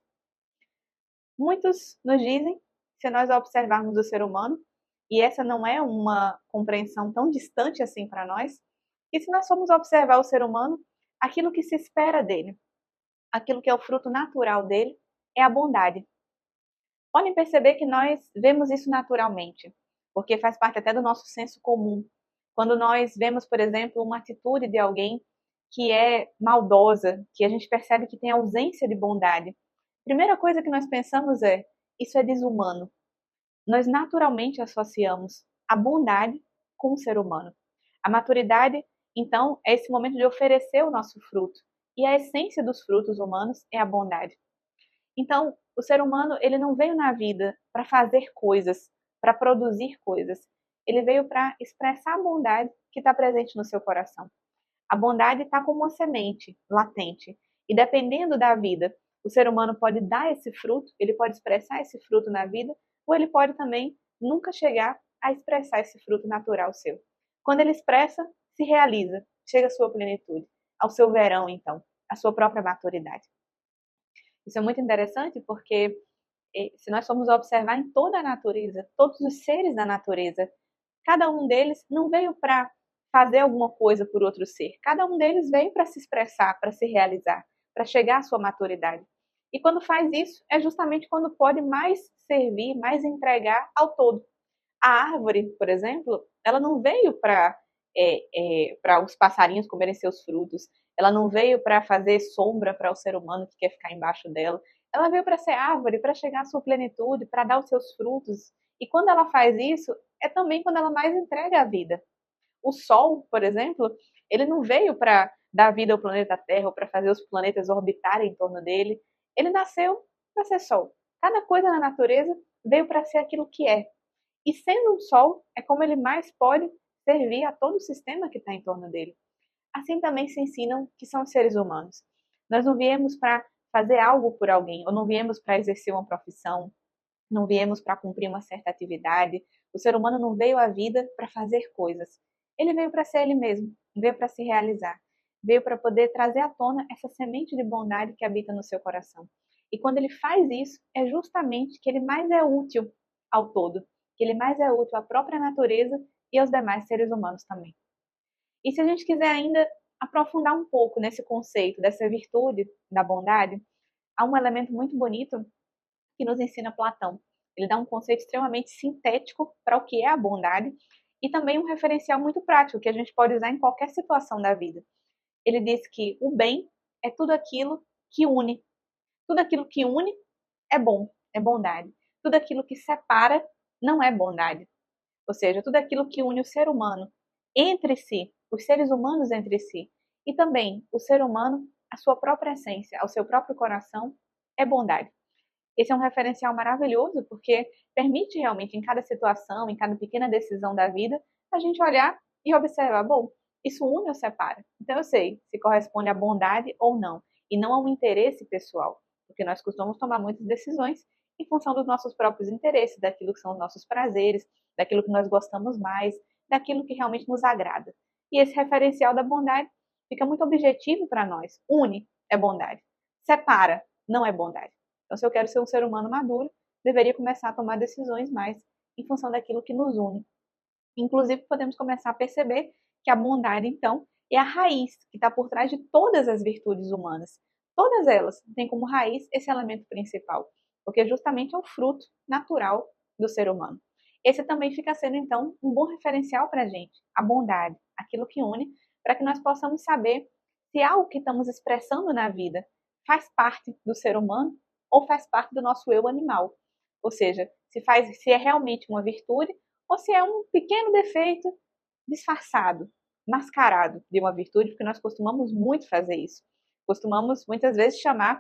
Muitos nos dizem, se nós observarmos o ser humano, e essa não é uma compreensão tão distante assim para nós, e se nós formos observar o ser humano, aquilo que se espera dele, aquilo que é o fruto natural dele, é a bondade. Podem perceber que nós vemos isso naturalmente, porque faz parte até do nosso senso comum. Quando nós vemos, por exemplo, uma atitude de alguém que é maldosa, que a gente percebe que tem ausência de bondade, a primeira coisa que nós pensamos é: isso é desumano. Nós naturalmente associamos a bondade com o ser humano. A maturidade, então, é esse momento de oferecer o nosso fruto. E a essência dos frutos humanos é a bondade. Então, o ser humano, ele não veio na vida para fazer coisas, para produzir coisas. Ele veio para expressar a bondade que está presente no seu coração. A bondade está como uma semente latente. E dependendo da vida, o ser humano pode dar esse fruto, ele pode expressar esse fruto na vida, ou ele pode também nunca chegar a expressar esse fruto natural seu. Quando ele expressa, se realiza, chega à sua plenitude, ao seu verão, então, à sua própria maturidade. Isso é muito interessante porque, se nós formos observar em toda a natureza, todos os seres da natureza, cada um deles não veio para fazer alguma coisa por outro ser. Cada um deles veio para se expressar, para se realizar, para chegar à sua maturidade. E quando faz isso, é justamente quando pode mais servir, mais entregar ao todo. A árvore, por exemplo, ela não veio para os passarinhos comerem seus frutos, ela não veio para fazer sombra para o ser humano que quer ficar embaixo dela, ela veio para ser árvore, para chegar à sua plenitude, para dar os seus frutos. E quando ela faz isso, é também quando ela mais entrega a vida. O Sol, por exemplo, ele não veio para dar vida ao planeta Terra ou para fazer os planetas orbitarem em torno dele. Ele nasceu para ser Sol. Cada coisa na natureza veio para ser aquilo que é. E sendo um Sol, é como ele mais pode servir a todo o sistema que está em torno dele. Assim também se ensinam que são seres humanos. Nós não viemos para fazer algo por alguém, ou não viemos para exercer uma profissão, não viemos para cumprir uma certa atividade. O ser humano não veio à vida para fazer coisas. Ele veio para ser ele mesmo, veio para se realizar, veio para poder trazer à tona essa semente de bondade que habita no seu coração. E quando ele faz isso, é justamente que ele mais é útil ao todo, que ele mais é útil à própria natureza e aos demais seres humanos também. E se a gente quiser ainda aprofundar um pouco nesse conceito dessa virtude da bondade, há um elemento muito bonito que nos ensina Platão. Ele dá um conceito extremamente sintético para o que é a bondade e também um referencial muito prático que a gente pode usar em qualquer situação da vida. Ele diz que o bem é tudo aquilo que une. Tudo aquilo que une é bom, é bondade. Tudo aquilo que separa não é bondade. Ou seja, tudo aquilo que une o ser humano entre si, os seres humanos entre si, e também o ser humano, a sua própria essência, ao seu próprio coração, é bondade. Esse é um referencial maravilhoso porque permite realmente, em cada situação, em cada pequena decisão da vida, a gente olhar e observar, bom, isso une ou separa? Então eu sei se corresponde à bondade ou não, e não a um interesse pessoal, porque nós costumamos tomar muitas decisões em função dos nossos próprios interesses, daquilo que são os nossos prazeres, daquilo que nós gostamos mais, daquilo que realmente nos agrada. E esse referencial da bondade fica muito objetivo para nós. Une é bondade. Separa não é bondade. Então, se eu quero ser um ser humano maduro, deveria começar a tomar decisões mais em função daquilo que nos une. Inclusive, podemos começar a perceber que a bondade, então, é a raiz que está por trás de todas as virtudes humanas. Todas elas têm como raiz esse elemento principal, porque justamente é o fruto natural do ser humano. Esse também fica sendo, então, um bom referencial para a gente, a bondade, aquilo que une, para que nós possamos saber se algo que estamos expressando na vida faz parte do ser humano ou faz parte do nosso eu animal. Ou seja, se é realmente uma virtude ou se é um pequeno defeito disfarçado, mascarado de uma virtude, porque nós costumamos muito fazer isso. Costumamos muitas vezes chamar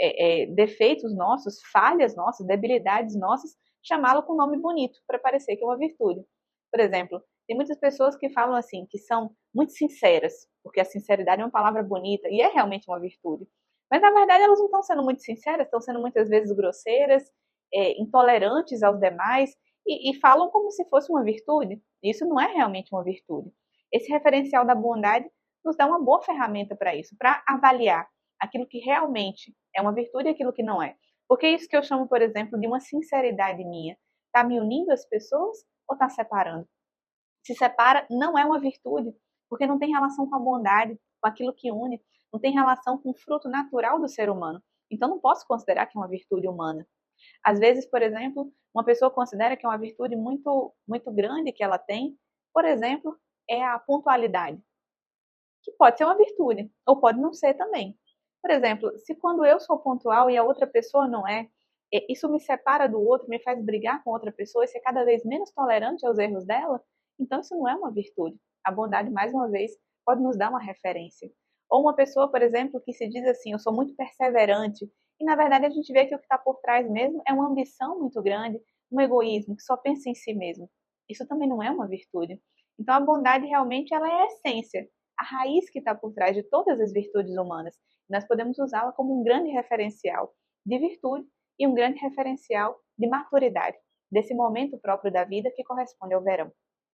defeitos nossos, falhas nossas, debilidades nossas, chamá-lo com um nome bonito para parecer que é uma virtude. Por exemplo, tem muitas pessoas que falam assim, que são muito sinceras, porque a sinceridade é uma palavra bonita e é realmente uma virtude. Mas na verdade elas não estão sendo muito sinceras, estão sendo muitas vezes grosseiras, intolerantes aos demais e falam como se fosse uma virtude. Isso não é realmente uma virtude. Esse referencial da bondade nos dá uma boa ferramenta para isso, para avaliar aquilo que realmente é uma virtude e aquilo que não é. Porque é isso que eu chamo, por exemplo, de uma sinceridade minha. Está me unindo às pessoas ou está separando? Se separa, não é uma virtude, porque não tem relação com a bondade, com aquilo que une, não tem relação com o fruto natural do ser humano. Então não posso considerar que é uma virtude humana. Às vezes, por exemplo, uma pessoa considera que é uma virtude muito, muito grande que ela tem, por exemplo, é a pontualidade, que pode ser uma virtude, ou pode não ser também. Por exemplo, se quando eu sou pontual e a outra pessoa não é, isso me separa do outro, me faz brigar com outra pessoa e ser cada vez menos tolerante aos erros dela, então isso não é uma virtude. A bondade, mais uma vez, pode nos dar uma referência. Ou uma pessoa, por exemplo, que se diz assim, eu sou muito perseverante, e na verdade a gente vê que o que está por trás mesmo é uma ambição muito grande, um egoísmo, que só pensa em si mesmo. Isso também não é uma virtude. Então a bondade realmente ela é a essência, a raiz que está por trás de todas as virtudes humanas. Nós podemos usá-la como um grande referencial de virtude e um grande referencial de maturidade, desse momento próprio da vida que corresponde ao verão.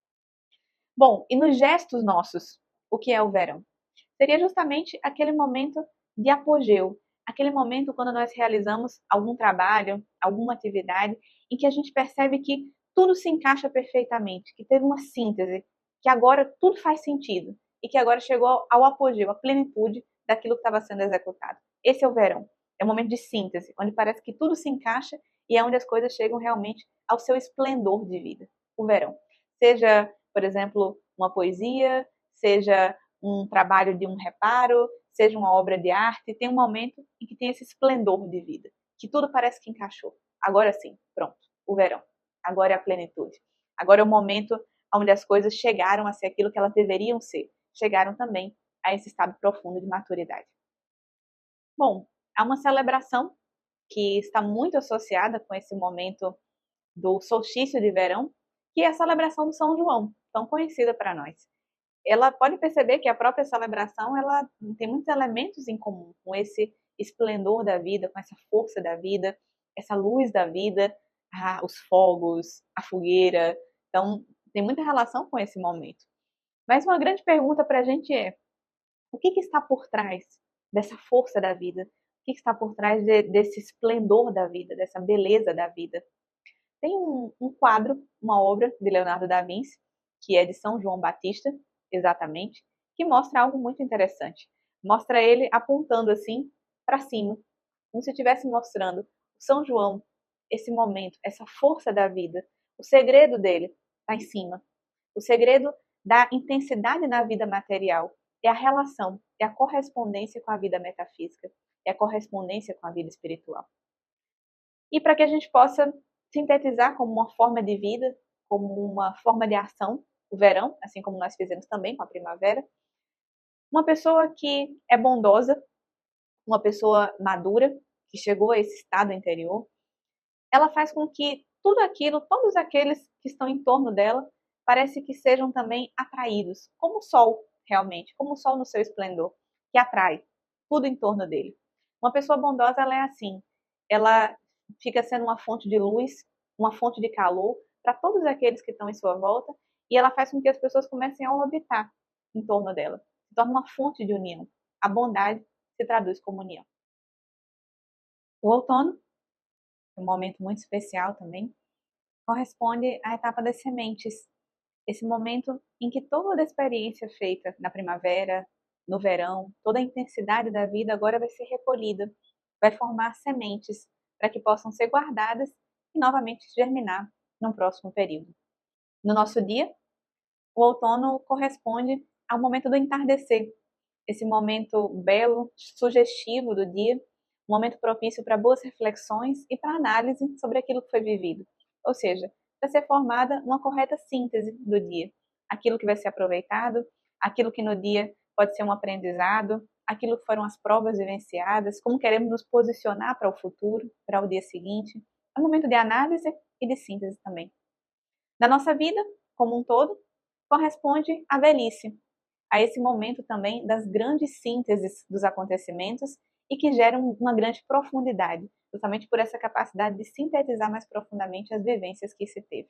Bom, e nos gestos nossos, o que é o verão? Seria justamente aquele momento de apogeu, aquele momento quando nós realizamos algum trabalho, alguma atividade, em que a gente percebe que tudo se encaixa perfeitamente, que teve uma síntese, que agora tudo faz sentido e que agora chegou ao apogeu, à plenitude daquilo que estava sendo executado. Esse é o verão. É um momento de síntese, onde parece que tudo se encaixa e é onde as coisas chegam realmente ao seu esplendor de vida. O verão. Seja, por exemplo, uma poesia, seja um trabalho de um reparo, seja uma obra de arte, tem um momento em que tem esse esplendor de vida, que tudo parece que encaixou. Agora sim, pronto, o verão. Agora é a plenitude. Agora é o momento onde as coisas chegaram a ser aquilo que elas deveriam ser. Chegaram também a esse estado profundo de maturidade. Bom, há uma celebração que está muito associada com esse momento do solstício de verão, que é a celebração do São João, tão conhecida para nós. Ela pode perceber que a própria celebração ela tem muitos elementos em comum com esse esplendor da vida, com essa força da vida, essa luz da vida, os fogos, a fogueira. Então, tem muita relação com esse momento. Mas uma grande pergunta para a gente é: o que está por trás dessa força da vida? O que está por trás desse esplendor da vida, dessa beleza da vida? Tem um quadro, uma obra de Leonardo da Vinci, que é de São João Batista, exatamente, que mostra algo muito interessante. Mostra ele apontando assim para cima, como se estivesse mostrando o São João, esse momento, essa força da vida. O segredo dele está em cima. O segredo da intensidade na vida material é a relação, é a correspondência com a vida metafísica, é a correspondência com a vida espiritual. E para que a gente possa sintetizar como uma forma de vida, como uma forma de ação, o verão, assim como nós fizemos também com a primavera, uma pessoa que é bondosa, uma pessoa madura, que chegou a esse estado interior, ela faz com que tudo aquilo, todos aqueles que estão em torno dela, parece que sejam também atraídos, como o sol, realmente, como o sol no seu esplendor, que atrai tudo em torno dele. Uma pessoa bondosa, ela é assim, ela fica sendo uma fonte de luz, uma fonte de calor para todos aqueles que estão em sua volta, e ela faz com que as pessoas comecem a orbitar em torno dela, se torna uma fonte de união. A bondade se traduz como união. O outono, um momento muito especial também, corresponde à etapa das sementes. Esse momento em que toda a experiência feita na primavera, no verão, toda a intensidade da vida agora vai ser recolhida, vai formar sementes para que possam ser guardadas e novamente germinar num próximo período. No nosso dia, o outono corresponde ao momento do entardecer, esse momento belo, sugestivo do dia, um momento propício para boas reflexões e para análise sobre aquilo que foi vivido. Ou seja, para ser formada uma correta síntese do dia. Aquilo que vai ser aproveitado, aquilo que no dia pode ser um aprendizado, aquilo que foram as provas vivenciadas, como queremos nos posicionar para o futuro, para o dia seguinte. É um momento de análise e de síntese também. Da nossa vida, como um todo, corresponde à velhice, a esse momento também das grandes sínteses dos acontecimentos e que geram uma grande profundidade, justamente por essa capacidade de sintetizar mais profundamente as vivências que se teve.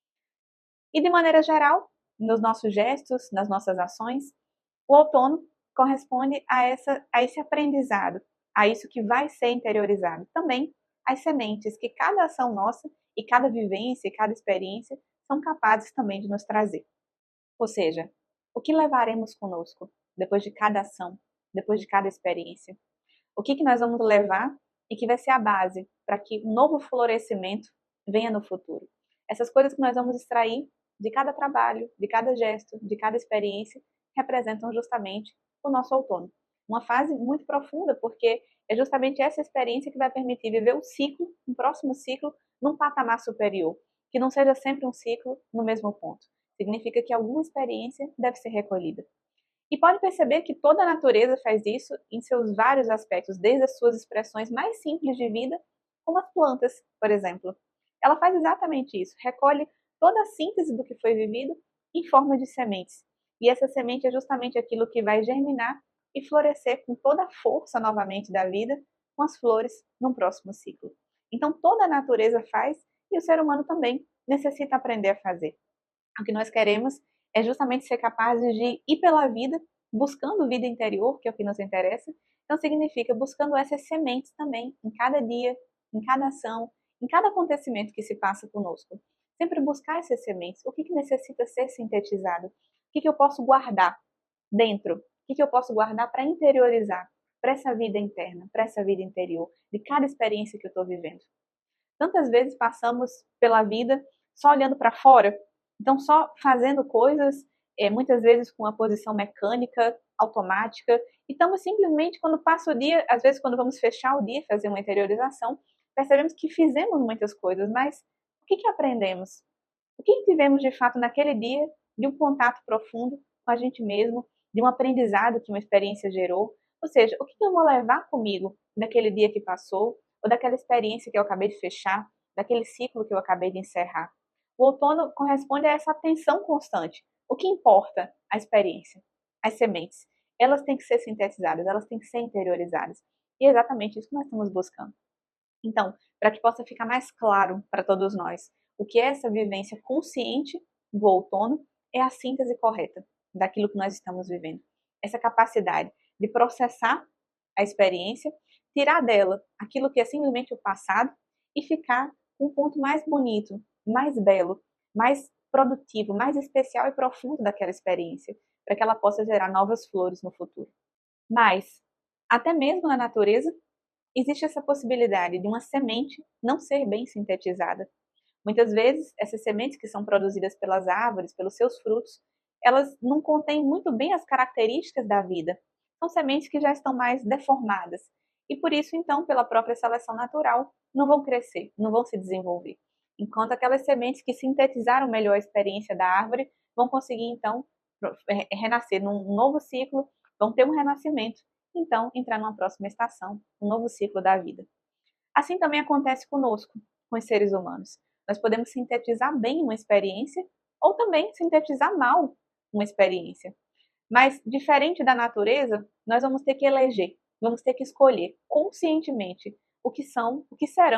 E de maneira geral, nos nossos gestos, nas nossas ações, o outono corresponde a esse aprendizado, a isso que vai ser interiorizado. Também as sementes que cada ação nossa e cada vivência e cada experiência são capazes também de nos trazer. Ou seja, o que levaremos conosco depois de cada ação, depois de cada experiência? O que nós vamos levar e que vai ser a base para que um novo florescimento venha no futuro? Essas coisas que nós vamos extrair de cada trabalho, de cada gesto, de cada experiência, representam justamente o nosso outono. Uma fase muito profunda, porque é justamente essa experiência que vai permitir viver o ciclo, um próximo ciclo, num patamar superior, que não seja sempre um ciclo no mesmo ponto. Significa que alguma experiência deve ser recolhida. E pode perceber que toda a natureza faz isso em seus vários aspectos, desde as suas expressões mais simples de vida, como as plantas, por exemplo. Ela faz exatamente isso, recolhe toda a síntese do que foi vivido em forma de sementes. E essa semente é justamente aquilo que vai germinar e florescer com toda a força novamente da vida, com as flores num próximo ciclo. Então toda a natureza faz e o ser humano também necessita aprender a fazer. O que nós queremos é justamente ser capazes de ir pela vida buscando vida interior, que é o que nos interessa. Então significa buscando essas sementes também em cada dia, em cada ação, em cada acontecimento que se passa conosco. Sempre buscar essas sementes. O que necessita ser sintetizado? O que eu posso guardar dentro? O que eu posso guardar para interiorizar para essa vida interna, para essa vida interior, de cada experiência que eu estou vivendo? Tantas vezes passamos pela vida só olhando para fora, então só fazendo coisas, muitas vezes com uma posição mecânica, automática, e estamos simplesmente, quando passa o dia, às vezes quando vamos fechar o dia, fazer uma interiorização, percebemos que fizemos muitas coisas, mas o que aprendemos? O que tivemos de fato naquele dia de um contato profundo com a gente mesmo, de um aprendizado que uma experiência gerou? Ou seja, o que eu vou levar comigo daquele dia que passou, ou daquela experiência que eu acabei de fechar, daquele ciclo que eu acabei de encerrar? O outono corresponde a essa atenção constante. O que importa? A experiência, as sementes. Elas têm que ser sintetizadas, elas têm que ser interiorizadas. E é exatamente isso que nós estamos buscando. Então, para que possa ficar mais claro para todos nós o que é essa vivência consciente do outono, é a síntese correta daquilo que nós estamos vivendo. Essa capacidade de processar a experiência, tirar dela aquilo que é simplesmente o passado e ficar com um ponto mais bonito, mais belo, mais produtivo, mais especial e profundo daquela experiência, para que ela possa gerar novas flores no futuro. Mas, até mesmo na natureza, existe essa possibilidade de uma semente não ser bem sintetizada. Muitas vezes, essas sementes que são produzidas pelas árvores, pelos seus frutos, elas não contêm muito bem as características da vida. São sementes que já estão mais deformadas. E por isso, então, pela própria seleção natural, não vão crescer, não vão se desenvolver. Enquanto aquelas sementes que sintetizaram melhor a experiência da árvore vão conseguir, então, renascer num novo ciclo, vão ter um renascimento, então entrar numa próxima estação, um novo ciclo da vida. Assim também acontece conosco, com os seres humanos. Nós podemos sintetizar bem uma experiência ou também sintetizar mal uma experiência. Mas, diferente da natureza, nós vamos ter que eleger, vamos ter que escolher conscientemente o que são, o que serão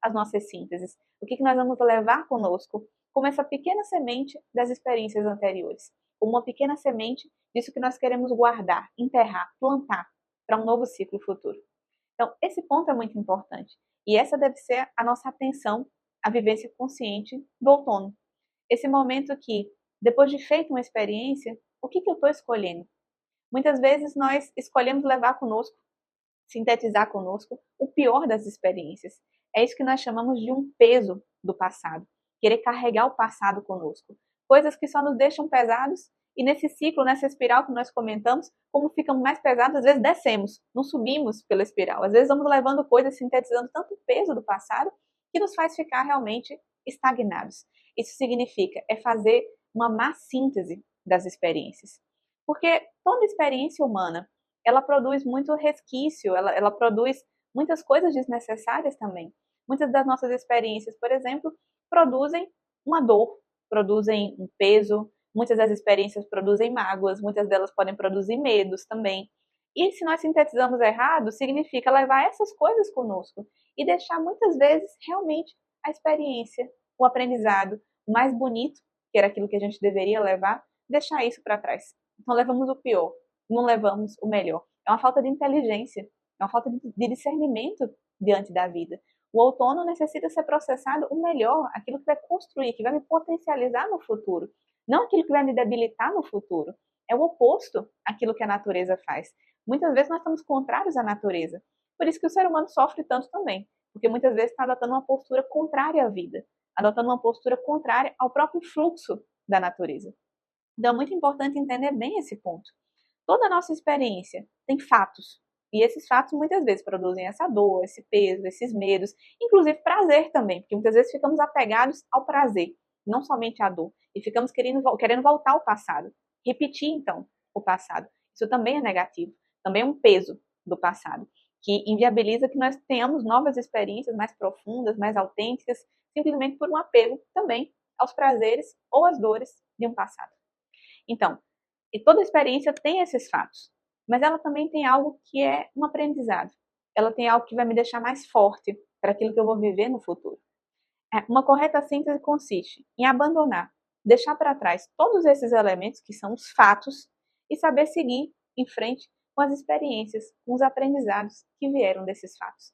as nossas sínteses? O que nós vamos levar conosco como essa pequena semente das experiências anteriores? Como uma pequena semente disso que nós queremos guardar, enterrar, plantar para um novo ciclo futuro. Então, esse ponto é muito importante. E essa deve ser a nossa atenção à vivência consciente do outono. Esse momento que, depois de feita uma experiência, o que eu estou escolhendo? Muitas vezes nós escolhemos levar conosco, sintetizar conosco, o pior das experiências. É isso que nós chamamos de um peso do passado. Querer carregar o passado conosco. Coisas que só nos deixam pesados e nesse ciclo, nessa espiral que nós comentamos, como ficam mais pesados, às vezes descemos, não subimos pela espiral. Às vezes vamos levando coisas, sintetizando tanto peso do passado, que nos faz ficar realmente estagnados. Isso significa, fazer uma má síntese das experiências. Porque toda experiência humana, ela produz muito resquício, ela produz muitas coisas desnecessárias também. Muitas das nossas experiências, por exemplo, produzem uma dor, produzem um peso, muitas das experiências produzem mágoas, muitas delas podem produzir medos também. E se nós sintetizamos errado, significa levar essas coisas conosco e deixar muitas vezes realmente a experiência, o aprendizado mais bonito, que era aquilo que a gente deveria levar, deixar isso para trás. Então levamos o pior, não levamos o melhor. É uma falta de inteligência, é uma falta de discernimento diante da vida. O outono necessita ser processado o melhor, aquilo que vai construir, que vai me potencializar no futuro, não aquilo que vai me debilitar no futuro. É o oposto àquilo que a natureza faz. Muitas vezes nós estamos contrários à natureza. Por isso que o ser humano sofre tanto também, porque muitas vezes está adotando uma postura contrária à vida, adotando uma postura contrária ao próprio fluxo da natureza. Então é muito importante entender bem esse ponto. Toda a nossa experiência tem fatos, e esses fatos muitas vezes produzem essa dor, esse peso, esses medos, inclusive prazer também, porque muitas vezes ficamos apegados ao prazer, não somente à dor, e ficamos querendo voltar ao passado, repetir então o passado. Isso também é negativo, também é um peso do passado, que inviabiliza que nós tenhamos novas experiências mais profundas, mais autênticas, simplesmente por um apego também aos prazeres ou às dores de um passado. Então, e toda experiência tem esses fatos, mas ela também tem algo que é um aprendizado. Ela tem algo que vai me deixar mais forte para aquilo que eu vou viver no futuro. Uma correta síntese consiste em abandonar, deixar para trás todos esses elementos que são os fatos e saber seguir em frente com as experiências, com os aprendizados que vieram desses fatos.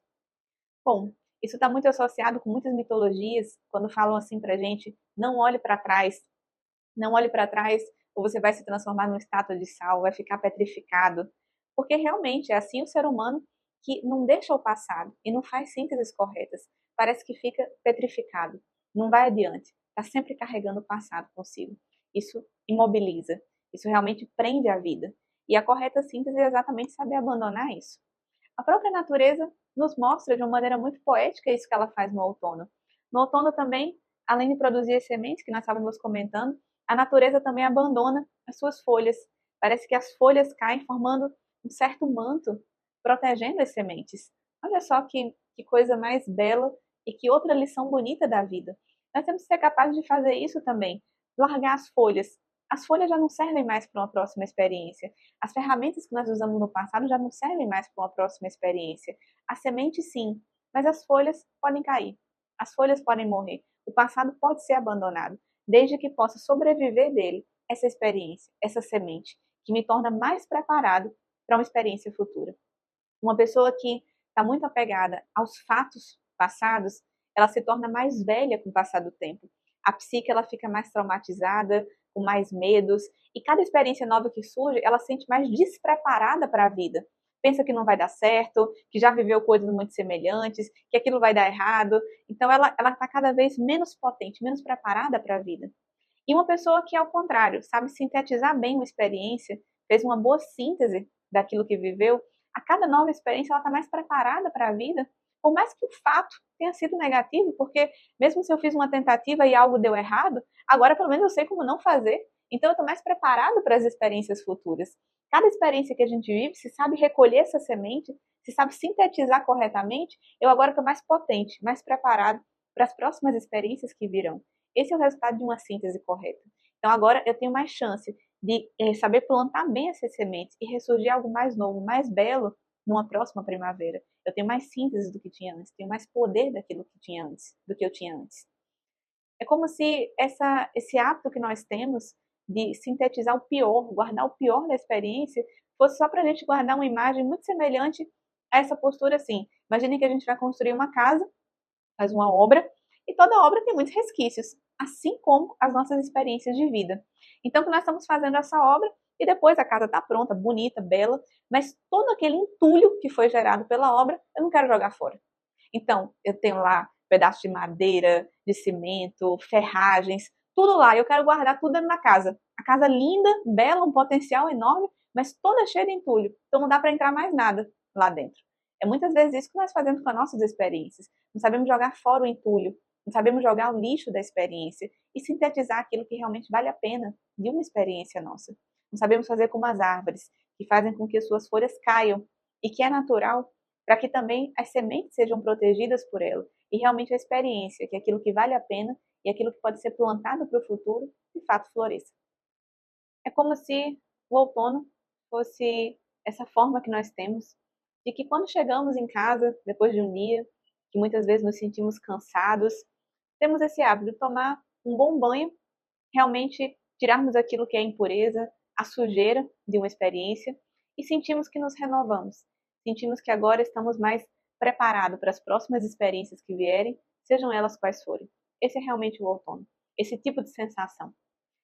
Bom, isso está muito associado com muitas mitologias, quando falam assim para a gente, não olhe para trás, não olhe para trás, ou você vai se transformar numa estátua de sal, vai ficar petrificado. Porque realmente é assim o ser humano que não deixa o passado e não faz sínteses corretas. Parece que fica petrificado, não vai adiante, está sempre carregando o passado consigo. Isso imobiliza, isso realmente prende a vida. E a correta síntese é exatamente saber abandonar isso. A própria natureza nos mostra de uma maneira muito poética isso que ela faz no outono. No outono também, além de produzir as sementes que nós estávamos comentando, a natureza também abandona as suas folhas. Parece que as folhas caem formando um certo manto, protegendo as sementes. Olha só que coisa mais bela e que outra lição bonita da vida. Nós temos que ser capazes de fazer isso também. Largar as folhas. As folhas já não servem mais para uma próxima experiência. As ferramentas que nós usamos no passado já não servem mais para uma próxima experiência. A semente sim, mas as folhas podem cair. As folhas podem morrer. O passado pode ser abandonado, desde que possa sobreviver dele essa experiência, essa semente, que me torna mais preparado para uma experiência futura. Uma pessoa que está muito apegada aos fatos passados, ela se torna mais velha com o passar do tempo. A psique ela fica mais traumatizada, com mais medos, e cada experiência nova que surge, ela se sente mais despreparada para a vida. Pensa que não vai dar certo, que já viveu coisas muito semelhantes, que aquilo vai dar errado. Então ela está cada vez menos potente, menos preparada para a vida. E uma pessoa que, ao contrário, sabe sintetizar bem uma experiência, fez uma boa síntese daquilo que viveu, a cada nova experiência ela está mais preparada para a vida, por mais que o fato tenha sido negativo, porque mesmo se eu fiz uma tentativa e algo deu errado, agora pelo menos eu sei como não fazer, então eu estou mais preparado para as experiências futuras. Cada experiência que a gente vive, se sabe recolher essa semente, se sabe sintetizar corretamente, eu agora estou mais potente, mais preparado para as próximas experiências que virão. Esse é o resultado de uma síntese correta. Então agora eu tenho mais chance de saber plantar bem essas sementes e ressurgir algo mais novo, mais belo numa próxima primavera. Eu tenho mais síntese do que tinha antes, tenho mais poder daquilo que tinha antes, do que eu tinha antes. É como se esse hábito que nós temos de sintetizar o pior, guardar o pior da experiência, fosse só para a gente guardar uma imagem muito semelhante a essa postura assim. Imagine que a gente vai construir uma casa, faz uma obra, e toda obra tem muitos resquícios, assim como as nossas experiências de vida. Então, que nós estamos fazendo essa obra e depois a casa está pronta, bonita, bela, mas todo aquele entulho que foi gerado pela obra, eu não quero jogar fora. Então, eu tenho lá pedaços de madeira, de cimento, ferragens, tudo lá. Eu quero guardar tudo dentro da casa. A casa linda, bela, um potencial enorme, mas toda cheia de entulho. Então não dá para entrar mais nada lá dentro. É muitas vezes isso que nós fazemos com as nossas experiências. Não sabemos jogar fora o entulho, não sabemos jogar o lixo da experiência e sintetizar aquilo que realmente vale a pena de uma experiência nossa. Não sabemos fazer como as árvores, que fazem com que suas folhas caiam e que é natural para que também as sementes sejam protegidas por ela e realmente a experiência, que é aquilo que vale a pena e aquilo que pode ser plantado para o futuro, de fato floresça. É como se o outono fosse essa forma que nós temos de que quando chegamos em casa, depois de um dia, que muitas vezes nos sentimos cansados, temos esse hábito de tomar um bom banho, realmente tirarmos aquilo que é impureza, a sujeira de uma experiência e sentimos que nos renovamos. Sentimos que agora estamos mais preparados para as próximas experiências que vierem, sejam elas quais forem. Esse é realmente o outono, esse tipo de sensação.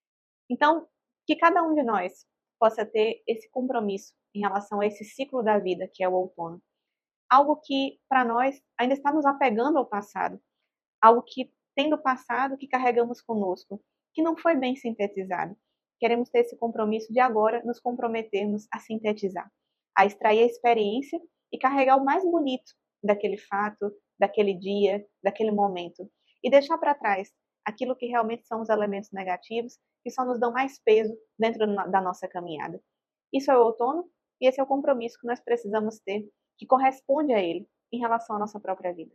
Então, que cada um de nós possa ter esse compromisso em relação a esse ciclo da vida que é o outono. Algo que, para nós, ainda está nos apegando ao passado. Algo que tem do passado que carregamos conosco, que não foi bem sintetizado. Queremos ter esse compromisso de agora nos comprometermos a sintetizar, a extrair a experiência e carregar o mais bonito daquele fato, daquele dia, daquele momento. E deixar para trás aquilo que realmente são os elementos negativos que só nos dão mais peso dentro da nossa caminhada. Isso é o outono e esse é o compromisso que nós precisamos ter, que corresponde a ele em relação à nossa própria vida.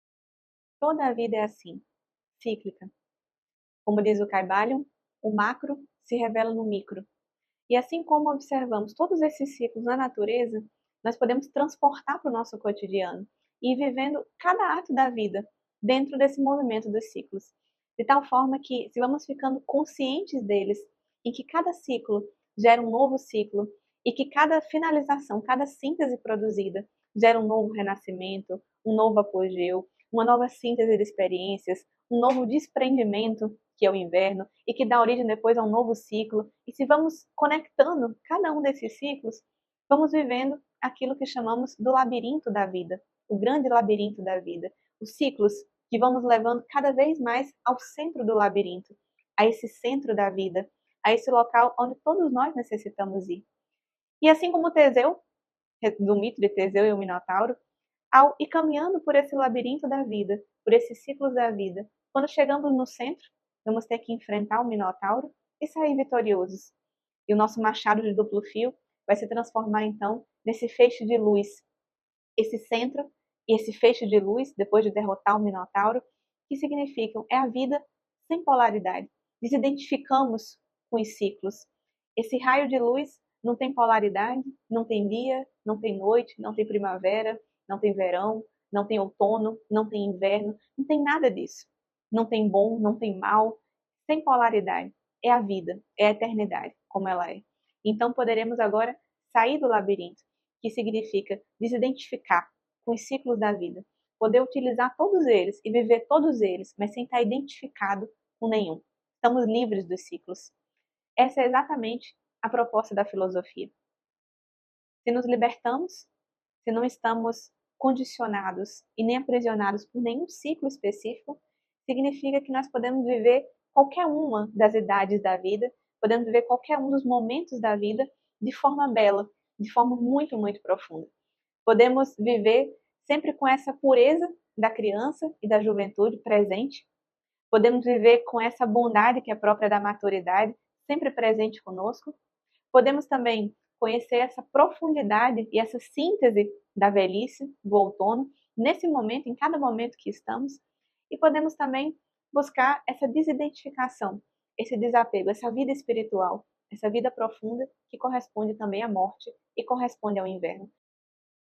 Toda a vida é assim, cíclica. Como diz o Caibalion, o macro se revela no micro. E assim como observamos todos esses ciclos na natureza, nós podemos transportar para o nosso cotidiano e ir vivendo cada ato da vida dentro desse movimento dos ciclos. De tal forma que, se vamos ficando conscientes deles, em que cada ciclo gera um novo ciclo e que cada finalização, cada síntese produzida gera um novo renascimento, um novo apogeu, uma nova síntese de experiências, um novo desprendimento, que é o inverno, e que dá origem depois a um novo ciclo. E se vamos conectando cada um desses ciclos, vamos vivendo aquilo que chamamos do labirinto da vida, o grande labirinto da vida, os ciclos que vão nos levando cada vez mais ao centro do labirinto, a esse centro da vida, a esse local onde todos nós necessitamos ir. E assim como Teseu, do mito de Teseu e o Minotauro, ao ir caminhando por esse labirinto da vida, por esses ciclos da vida, quando chegamos no centro, vamos ter que enfrentar o Minotauro e sair vitoriosos. E o nosso machado de duplo fio vai se transformar então nesse feixe de luz. Esse centro e esse feixe de luz, depois de derrotar o Minotauro, que significam é a vida sem polaridade. Desidentificamos com os ciclos. Esse raio de luz não tem polaridade, não tem dia, não tem noite, não tem primavera, não tem verão, não tem outono, não tem inverno, não tem nada disso. Não tem bom, não tem mal, sem polaridade. É a vida, é a eternidade, como ela é. Então poderemos agora sair do labirinto, que significa desidentificar com os ciclos da vida, poder utilizar todos eles e viver todos eles, mas sem estar identificado com nenhum. Estamos livres dos ciclos. Essa é exatamente a proposta da filosofia. Se nos libertamos, se não estamos condicionados e nem aprisionados por nenhum ciclo específico, significa que nós podemos viver qualquer uma das idades da vida, podemos viver qualquer um dos momentos da vida de forma bela, de forma muito, muito profunda. Podemos viver sempre com essa pureza da criança e da juventude presente. Podemos viver com essa bondade que é própria da maturidade, sempre presente conosco. Podemos também conhecer essa profundidade e essa síntese da velhice, do outono, nesse momento, em cada momento que estamos. E podemos também buscar essa desidentificação, esse desapego, essa vida espiritual, essa vida profunda que corresponde também à morte e corresponde ao inverno.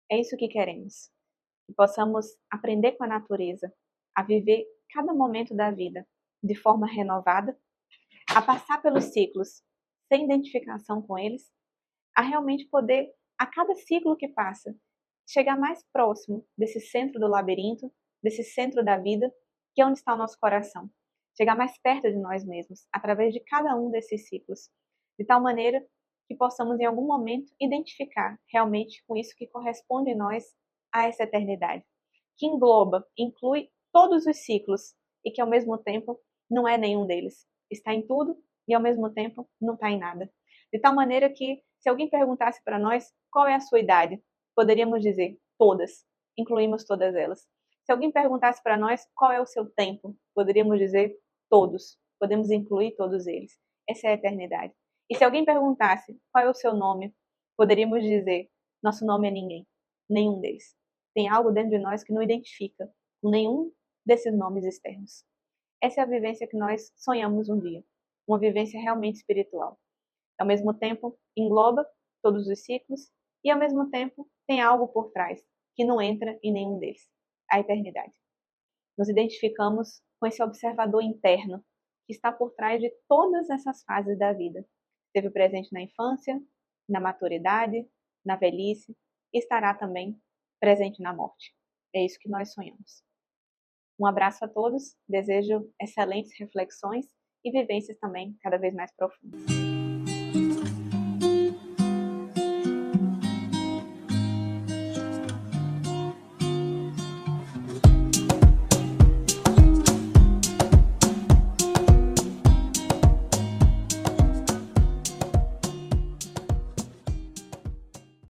É isso que queremos. Que possamos aprender com a natureza, a viver cada momento da vida de forma renovada, a passar pelos ciclos sem identificação com eles, a realmente poder, a cada ciclo que passa, chegar mais próximo desse centro do labirinto, desse centro da vida, que é onde está o nosso coração. Chegar mais perto de nós mesmos, através de cada um desses ciclos, de tal maneira que possamos em algum momento identificar realmente com isso que corresponde em nós a essa eternidade, que engloba, inclui todos os ciclos e que ao mesmo tempo não é nenhum deles. Está em tudo e ao mesmo tempo não está em nada. De tal maneira que, se alguém perguntasse para nós qual é a sua idade, poderíamos dizer todas, incluímos todas elas. Se alguém perguntasse para nós qual é o seu tempo, poderíamos dizer todos, podemos incluir todos eles. Essa é a eternidade. E se alguém perguntasse qual é o seu nome, poderíamos dizer nosso nome é ninguém, nenhum deles. Tem algo dentro de nós que não identifica com nenhum desses nomes externos. Essa é a vivência que nós sonhamos um dia, uma vivência realmente espiritual. Ao mesmo tempo, engloba todos os ciclos e, ao mesmo tempo, tem algo por trás que não entra em nenhum deles, a eternidade. Nos identificamos com esse observador interno que está por trás de todas essas fases da vida. Esteve presente na infância, na maturidade, na velhice e estará também presente na morte. É isso que nós sonhamos. Um abraço a todos, desejo excelentes reflexões e vivências também cada vez mais profundas.